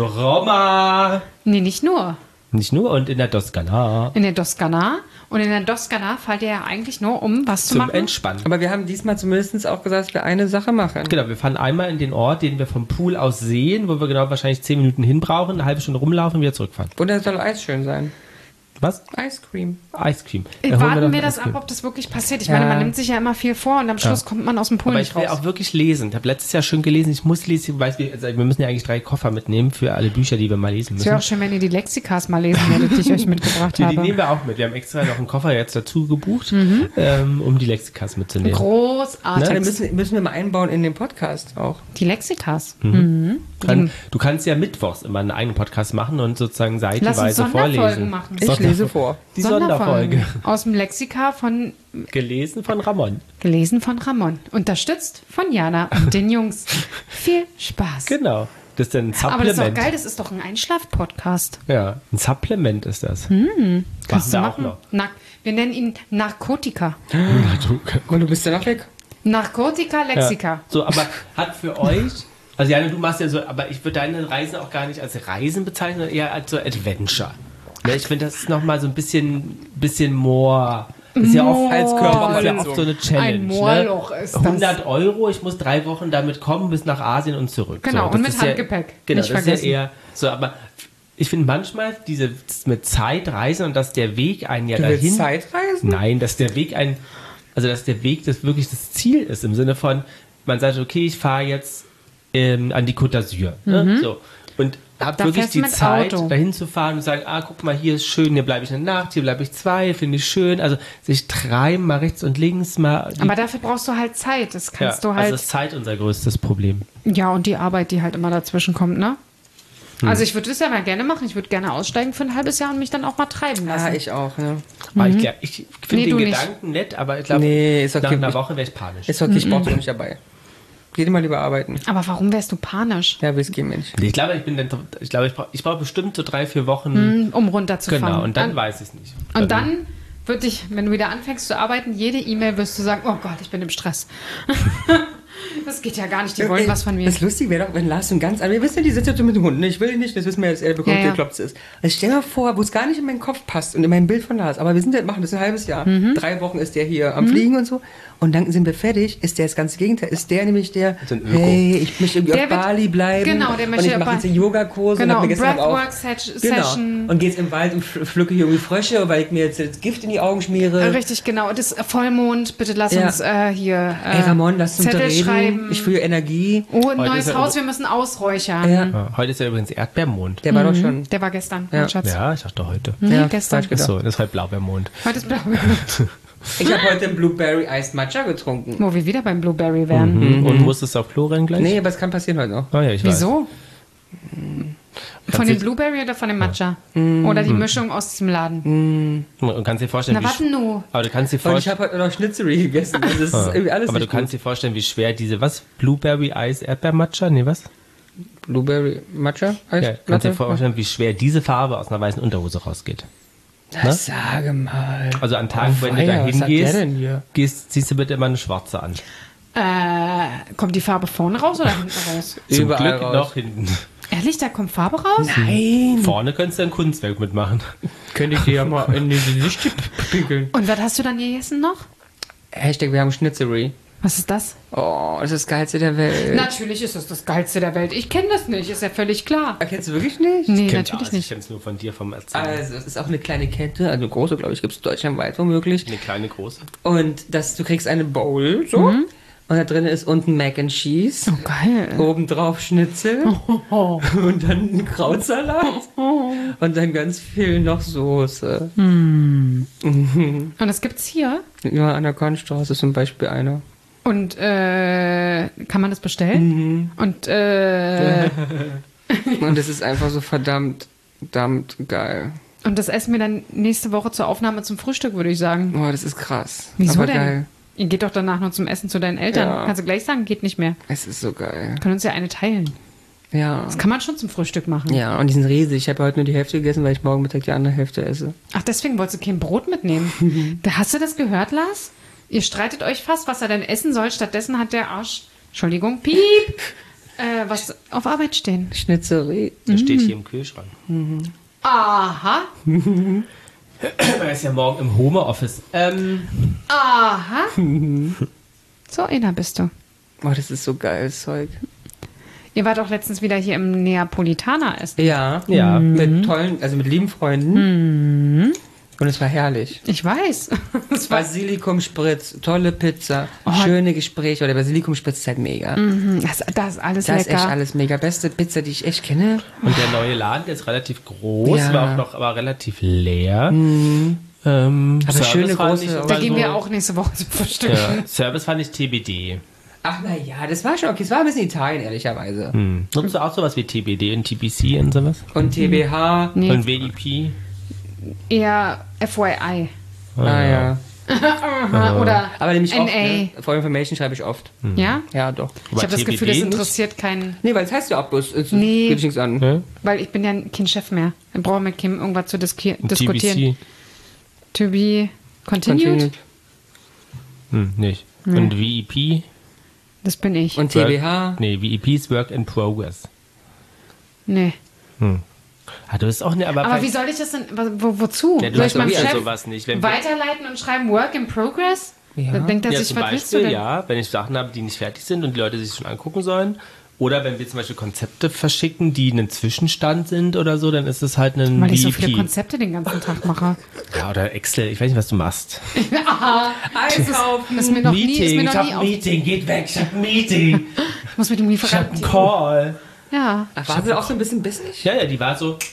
Roma. Nee, nicht nur. Nicht nur und in der Toskana. In der Toskana. Und in der Toskana fällt ihr ja eigentlich nur, um was zu Zum machen. Entspannen. Aber wir haben diesmal zumindest auch gesagt, dass wir eine Sache machen. Genau, wir fahren einmal in den Ort, den wir vom Pool aus sehen, wo wir genau wahrscheinlich zehn Minuten hin brauchen, eine halbe Stunde rumlaufen und wieder zurückfahren. Und da soll Eis schön sein. Was? Ice Cream. Ice Cream. Äh, Da holen Warten doch wir ein das Ice Cream. ab, ob das wirklich passiert. Ich Ja. meine, man nimmt sich ja immer viel vor und am Schluss kommt man aus dem Pool Aber nicht ich will raus. auch wirklich lesen. Ich habe letztes Jahr schon gelesen, ich muss lesen, weil wir, also wir müssen ja eigentlich drei Koffer mitnehmen für alle Bücher, die wir mal lesen Es wäre müssen. auch schön, wenn ihr die Lexikas mal lesen werdet, die ich euch mitgebracht Die, die habe. nehmen wir auch mit. Wir haben extra noch einen Koffer jetzt dazu gebucht, ähm, um die Lexikas mitzunehmen. Großartig. Ne, müssen, müssen wir mal einbauen in den Podcast auch. Die Lexikas. Du, kann, du kannst ja mittwochs immer einen eigenen Podcast machen und sozusagen Lass uns seitenweise Sonderfolgen vorlesen. machen. Ich lese vor. Die Sonderfolge. Aus dem Lexika von, Gelesen von Ramon. gelesen von Ramon. Unterstützt von Jana und den Jungs. Viel Spaß. Genau. Das ist dann ein Aber das ist doch Supplement. geil, das ist doch ein Einschlaf-Podcast. Ja, ein Supplement ist das. Hm. Machen du wir auch machen? noch. Na, wir nennen ihn Narkotika. Und du bist danach weg. Narkotika Lexika. Ja. So, aber hat für euch, also Jana, du machst ja so, aber ich würde deine Reisen auch gar nicht als Reisen bezeichnen, sondern eher als so Adventure. Ne, ich finde, das ist nochmal so ein bisschen, bisschen more. Das ist ja oft, Als das ist Körperverletzung. ja oft so eine Challenge. Ein Moorloch ne? ist das. hundert Euro, ich muss drei Wochen damit kommen bis nach Asien und zurück. Genau, das und mit ist ja- Handgepäck. Genau, Nicht das vergessen. ist ja eher so, aber ich finde manchmal diese mit Zeitreisen und dass der Weg einen ja Du willst dahin. Zeitreisen? Nein, dass der Weg ein, also dass der Weg das wirklich das Ziel ist, im Sinne von, man sagt, okay, ich fahre jetzt ähm, an die Côte d'Azur. Ne? So. Und habe Da wirklich fährst du die mit Zeit, Auto. dahin zu fahren und sagen, ah, guck mal, hier ist schön, hier bleibe ich eine Nacht, hier bleibe ich zwei, finde ich schön. Also sich treiben, mal rechts und links, mal. Die, Aber dafür brauchst du halt Zeit. Das ja, kannst du also halt. ist Zeit unser größtes Problem. Ja, und die Arbeit, die halt immer dazwischen kommt, ne? Hm. Also ich würde das ja mal gerne machen. Ich würde gerne aussteigen für ein halbes Jahr und mich dann auch mal treiben lassen. Ah, ich auch, ne? Aber ich, glaub, ich finde Nee, du den nicht. Gedanken nett, aber ich glaube, Nee, ist okay. nach einer Woche wäre ich panisch. Ist okay, ich brauche nicht dabei. Geh mal lieber arbeiten. Aber warum wärst du panisch, Ja, Whisky-Mensch. Ich glaube, ich bin dann, ich glaube, ich brauche ich brauch bestimmt so drei, vier Wochen. Hm, um runterzufahren? Genau, und dann An- weiß ich es nicht. Und dann würde ich, wenn du wieder anfängst zu arbeiten, jede E-Mail wirst du sagen, oh Gott, ich bin im Stress. Das geht ja gar nicht, die wollen was von mir. Das Lustige wäre doch, wenn Lars so ein ganz... Wir wissen ja die Situation mit dem Hund. ne? Ich will ihn nicht, das wissen wir jetzt, er bekommt, Ja, ja. der klopft ist. Also stell dir mal vor, wo es gar nicht in meinen Kopf passt und in mein Bild von Lars. Aber wir sind ja, machen das ein halbes Jahr. Mhm. Drei Wochen ist der hier am Fliegen und so. Und dann sind wir fertig, ist der das ganze Gegenteil. Ist der nämlich der, So ein Öko. hey, ich möchte irgendwie Der auf wird- Bali bleiben. genau, der und möchte ich mache bei- jetzt einen Yogakurse Genau, und hab mir gestern auch... Breathwork-Session. Genau. Und geht's im Wald und pf- pflücke hier irgendwie Frösche, weil ich mir jetzt das Gift in die Augen schmiere. Richtig, genau. Das äh, Vollmond, bitte lass Ja. uns äh, hier äh, Ey, Ramon, lass uns Zettel reden. schreiben. Ich fühle Energie. Oh, ein Heute neues ist ja Haus, übr- wir müssen ausräuchern. Ja. Ja, heute ist ja übrigens Erdbeermond. Der war doch schon. Der war gestern, Ja. mein Schatz. Ja, ich dachte heute. Nee, Ja, gestern. falsch gedacht. So, das ist heute Blaubeermond. Heute ist blau. Ich habe heute einen Blueberry Iced Matcha getrunken. Wo wir wieder beim Blueberry wären. Mhm. Und musstest du auf Klo rennen gleich? Nee, aber es kann passieren heute noch. Oh ja, ich Wieso? Von dem Blueberry oder von dem Matcha? Mm. Oder die Mischung aus diesem Laden? Du kannst dir vorstellen, Na, wie warte nur. aber du kannst dir Und ich vorstellen, habe heute noch Schnitzery gegessen. Das ist irgendwie alles aber du nicht kannst dir vorstellen, wie schwer diese was Blueberry Eis Erdbeer Matcha, nee, was? gut. Blueberry Matcha? Eis? Ja, kannst dir Latte? vorstellen, wie schwer diese Farbe aus einer weißen Unterhose rausgeht. Das sage mal. Also an Tagen, Oh, wenn du weia, da was sagt der hingehst, denn hier? gehst, ziehst du bitte immer eine schwarze an. Äh, kommt die Farbe vorne raus oder hinten raus? Zum Überall Glück raus. noch hinten. Ehrlich, da kommt Farbe raus? Nein. Vorne könntest du ein Kunstwerk mitmachen. Könnte ich dir ja mal in die Licht pinkeln. Und was hast du dann gegessen noch? Hashtag, wir haben Schnitzery. Was ist das? Oh, das ist das Geilste der Welt. Natürlich ist das das Geilste der Welt. Ich kenne das nicht, ist ja völlig klar. Kennst du wirklich nicht? Nee, Kennt natürlich alles. Ich nicht. kenne es nur von dir vom Erzählen. Also, es ist auch eine kleine Kette, also eine große, glaube ich, gibt es deutschlandweit womöglich. Eine kleine, große. Und das, du kriegst eine Bowl, so. Mhm. Und da drin ist unten Mac and Cheese. Oh, geil. Obendrauf Schnitzel. Oh. Und dann ein Krautsalat. Und dann ganz viel noch Soße. Und das gibt's hier? Ja, an der Kornstraße ist zum Beispiel einer. Und äh, kann man das bestellen? Und äh, Und es ist einfach so verdammt, verdammt geil. und das essen wir dann nächste Woche zur Aufnahme zum Frühstück, würde ich sagen. Boah, das ist krass. Wieso Aber denn? geil. Ihr geht doch danach nur zum Essen zu deinen Eltern. Ja. Kannst du gleich sagen, geht nicht mehr. Es ist so geil. Wir können uns ja eine teilen. Ja. Das kann man schon zum Frühstück machen. Ja, und die sind riesig. Ich habe heute nur die Hälfte gegessen, weil ich morgen Mittag die andere Hälfte esse. Ach, deswegen wolltest du kein Brot mitnehmen. Da hast du das gehört, Lars? Ihr streitet euch fast, was er denn essen soll. Stattdessen hat der Arsch, Entschuldigung, piep, äh, was auf Arbeit stehen. Schnitzery. Das steht hier im Kühlschrank. Aha, Er ist ja morgen im Homeoffice. Ähm, aha. So einer bist du. Oh, das ist so geiles Zeug. Ihr wart auch letztens wieder hier im Neapolitaner essen. Ja. Ja. Mit tollen, also mit lieben Freunden. Und es war herrlich. Ich weiß. Das war, Basilikumspritz, tolle Pizza, schöne Gespräche. Oder Basilikumspritz ist halt mega. das, das ist alles Das ist lecker. echt alles mega. Beste Pizza, die ich echt kenne. und der neue Laden, der ist relativ groß, Ja. war auch noch aber relativ leer. Ähm, Aber Service schöne fand große- ich Da Da immer gehen so- wir auch nächste Woche zum Frühstück. Ja, Service fand ich T B D. Ach na ja, das war schon okay. Es war ein bisschen Italien, ehrlicherweise. Hm. Nutzt du auch sowas wie T B D und T B C und sowas? Und T B H. Nee, Und W I P? eher F Y I. Ah ja. Aha, oder Aber nämlich oft, N A. ne? For Information schreibe ich oft. Ja? Ja, doch. Ich habe das T B D Gefühl, das nicht? interessiert keinen. Nee, weil es heißt ja auch bloß, es Nee. geht dich nichts an. Ja? Weil ich bin ja kein Chef mehr. Dann brauchen wir mit Kim irgendwas zu diski- Und diskutieren. T B C? To be continued? Continued. Hm, nicht. Und V I P? Das bin ich. Und T B H. Nee, V I P ist Work in Progress. nee. Ah, du bist auch ne, aber, Aber wie vielleicht- soll ich das denn, wo, wozu? Ja, du soll hast ich meinem doch wieder Chef sowas nicht. Wenn wir- weiterleiten und schreiben Work in Progress? Ja. Dann denkt er ja, sich, zum was willst du Beispiel, denn? ja, wenn ich Sachen habe, die nicht fertig sind und die Leute sich schon angucken sollen. Oder wenn wir zum Beispiel Konzepte verschicken, die einen Zwischenstand sind oder so, dann ist es halt ein Weil ich so V I P. viele Konzepte den ganzen Tag mache. Ja, oder Excel, ich weiß nicht, was du machst. Aha, einkaufen. Das ist mir noch nie, ist mir ich noch hab nie ein auf. Meeting, geht weg, ich hab ein Meeting. Ich muss mit dem Ich hab Lieferanten. einen Call. Ja. Ach, war sie auch so ein bisschen bissig? Ja, ja, die war so,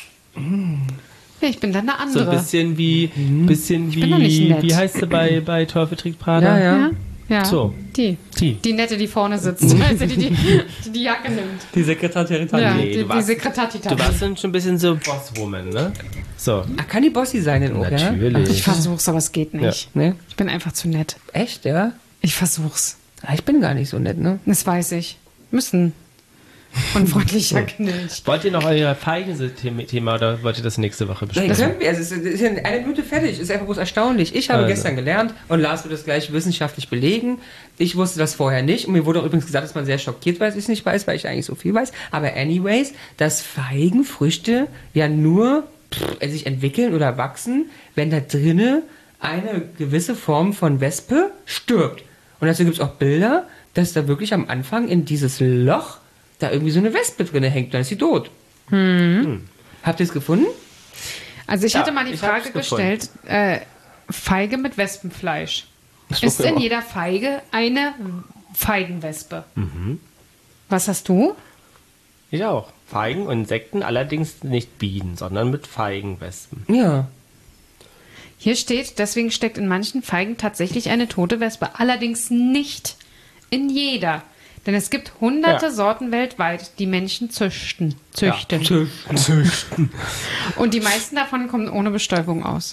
ja, ich bin dann eine so andere. ein bisschen wie, bisschen bin doch nicht wie, nett. wie heißt sie bei, bei Teufel trägt Prada? Ja, ja. ja? Ja. So. Die. Die. Die nette, die vorne sitzt. Also die, die, die die Jacke nimmt. Die Sekretärin. Ja, nee, die, du die warst- Sekretärin. Du warst dann schon ein bisschen so Bosswoman, ne? So, Ach, kann die Bossy sein denn auch, ja? natürlich. Ich versuch's, aber es geht nicht. Ne? Ich bin einfach zu nett. Echt, ja? Ich versuch's. Ah, ich bin gar nicht so nett, ne? Das weiß ich. Müssen. Unfreundlicher Knilch. Wollt ihr noch euer Feigen-Thema oder wollt ihr das nächste Woche Nein, besprechen? können wir. Also, es ist es ist ja in einer Minute fertig. Es ist einfach bloß erstaunlich. Ich habe Also. gestern gelernt und Lars wird das gleich wissenschaftlich belegen. Ich wusste das vorher nicht. Und mir wurde auch übrigens gesagt, dass man sehr schockiert, weil ich es nicht weiß, weil ich eigentlich so viel weiß. Aber anyways, dass Feigenfrüchte ja nur pff, sich entwickeln oder wachsen, wenn da drinne eine gewisse Form von Wespe stirbt. Und dazu gibt es auch Bilder, dass da wirklich am Anfang in dieses Loch da irgendwie so eine Wespe drinne hängt. Dann ist sie tot. Hm. Habt ihr es gefunden? Also ich Ja, hatte mal die ich Frage hab's gefunden. gestellt, äh, Feige mit Wespenfleisch. Das Ist wusste in ich jeder Feige eine Feigenwespe? Mhm. Was hast du? Ich auch. Feigen und Insekten, allerdings nicht Bienen, sondern mit Feigenwespen. auch. Ja. Hier steht, deswegen steckt in manchen Feigen tatsächlich eine tote Wespe. Allerdings nicht in jeder. Denn es gibt hunderte Ja. Sorten weltweit, die Menschen züchten. Züchten. Ja. Züchten. Und die meisten davon kommen ohne Bestäubung aus.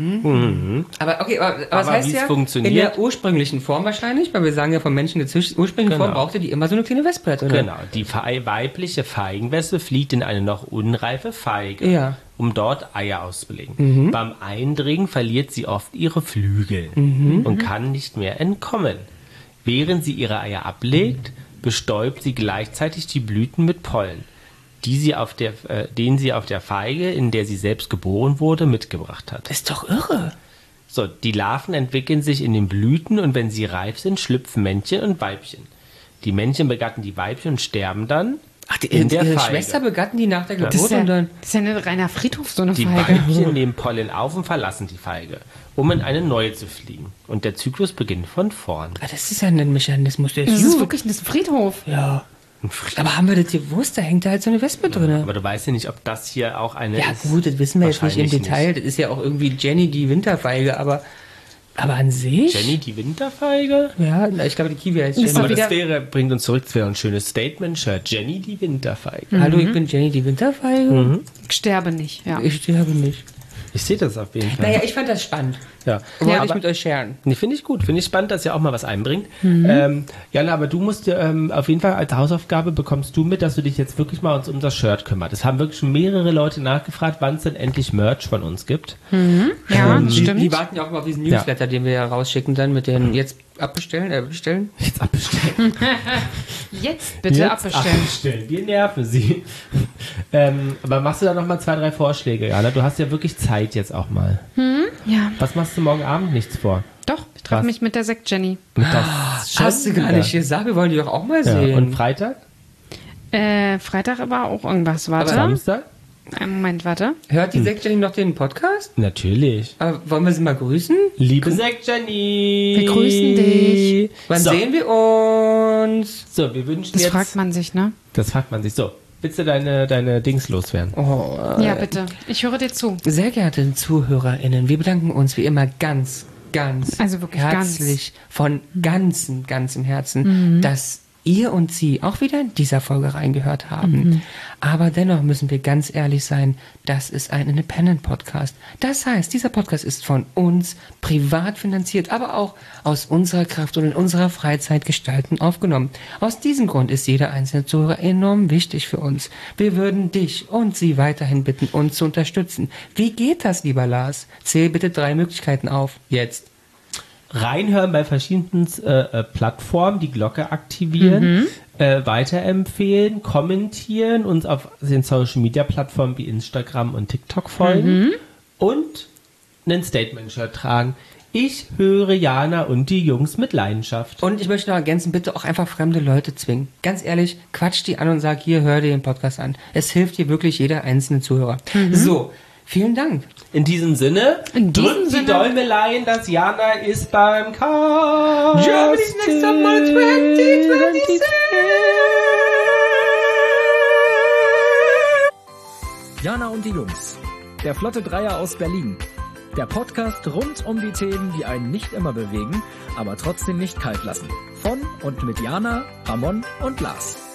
Aber okay, aber, aber, Aber das heißt wie es ja, funktioniert- in der ursprünglichen Form wahrscheinlich, weil wir sagen ja von Menschen gezüchtet, ursprüngliche Form Genau. brauchte die immer so eine kleine Wespe, oder? Genau, die Fe- weibliche Feigenwespe fliegt in eine noch unreife Feige, Ja. um dort Eier auszulegen. Beim Eindringen verliert sie oft ihre Flügel und kann nicht mehr entkommen. Während sie ihre Eier ablegt, bestäubt sie gleichzeitig die Blüten mit Pollen, die sie auf der, äh, den sie auf der Feige, in der sie selbst geboren wurde, mitgebracht hat. Das ist doch irre. So, die Larven entwickeln sich in den Blüten und wenn sie reif sind, schlüpfen Männchen und Weibchen. Die Männchen begatten die Weibchen und sterben dann Ach, die, in der ihre Feige. Schwester begatten die nach der Geburt Das ist, ja, und dann... das ist ja ein reiner Friedhof, so eine Die Feige. Weibchen nehmen Pollen auf und verlassen die Feige, um in eine neue zu fliegen. Und der Zyklus beginnt von vorn. Ah, das ist ja ein Mechanismus, der ist Das ist gut. wirklich ein Friedhof. Ja. Aber haben wir das gewusst? Da hängt da halt so eine Wespe drin. Aber du weißt ja nicht, ob das hier auch eine Ja ist. gut, das wissen wir jetzt nicht im Wahrscheinlich Detail. Das ist ja auch irgendwie Jenny die Winterfeige, aber, aber an sich... Jenny die Winterfeige? Ja, na, ich glaube die Kiwi heißt Ist Jenny. doch Aber das wieder- wäre, bringt uns zurück, das wäre ein schönes Statement-Shirt. Jenny die Winterfeige. Hallo, ich bin Jenny die Winterfeige. Ich sterbe nicht, ja. Ich sterbe nicht. Ich sehe das auf jeden Fall. Naja, ich fand das spannend. ja. Wollte Ja, ich aber, mit euch sharen. nee, finde ich gut. Finde ich spannend, dass ihr auch mal was einbringt. Ähm, Jana, aber du musst dir ähm, auf jeden Fall als Hausaufgabe bekommst du mit, dass du dich jetzt wirklich mal uns um das Shirt kümmerst. Es haben wirklich schon mehrere Leute nachgefragt, wann es denn endlich Merch von uns gibt. Ja, Die, stimmt. die warten ja auch mal auf diesen Newsletter, den wir ja rausschicken, dann mit den jetzt abbestellen, äh, bestellen. Jetzt abbestellen. Jetzt bitte Jetzt abbestellen. abbestellen. Wir nerven sie. ähm, aber machst du da noch mal zwei, drei Vorschläge, Jana? Du hast ja wirklich Zeit jetzt auch mal. Ja, Was machst du morgen Abend? Nichts vor. doch. Ich treffe Was? mich mit der Sekt Jenny. Mit das Hast du gar nicht gesagt, wir wollen die doch auch mal Ja. sehen. Und Freitag? Äh, Freitag aber auch irgendwas. Warte. Samstag? Einen Moment, warte. Hört die Sekt Jenny noch den Podcast? Natürlich. Aber wollen wir sie mal grüßen? Liebe Sekt Jenny. Wir grüßen dich. Wann so. sehen wir uns? So, wir wünschen Das jetzt... fragt man sich, ne? Das fragt man sich. So, willst du deine, deine Dings loswerden? Oh, Ja, bitte. Ich höre dir zu. sehr geehrte ZuhörerInnen, wir bedanken uns wie immer ganz, ganz Also wirklich herzlich von ganzem, ganzem Herzen, dass ihr und sie auch wieder in dieser Folge reingehört haben. Aber dennoch müssen wir ganz ehrlich sein, das ist ein Independent-Podcast. Das heißt, dieser Podcast ist von uns privat finanziert, aber auch aus unserer Kraft und in unserer Freizeit gestalten aufgenommen. Aus diesem Grund ist jeder einzelne Zuhörer enorm wichtig für uns. Wir würden dich und sie weiterhin bitten, uns zu unterstützen. Wie geht das, lieber Lars? Zähl bitte drei Möglichkeiten auf. Jetzt. Reinhören bei verschiedenen äh, äh, Plattformen, die Glocke aktivieren, äh, weiterempfehlen, kommentieren, uns auf den Social Media Plattformen wie Instagram und TikTok folgen und einen Statement-Shirt tragen. Ich höre Jana und die Jungs mit Leidenschaft. Und ich möchte noch ergänzen, bitte auch einfach fremde Leute zwingen. Ganz ehrlich, quatsch die an und sag, hier, hör dir den Podcast an. Es hilft dir wirklich jeder einzelne Zuhörer. So, vielen Dank. In diesem Sinne, In diesem drückt Sinne- die Däumelein, dass Jana ist beim Cast. Germany's Next Top Model zwanzig zwanzig. Jana und die Jungs. Der Flotte Dreier aus Berlin. Der Podcast rund um die Themen, die einen nicht immer bewegen, aber trotzdem nicht kalt lassen. Von und mit Jana, Ramon und Lars.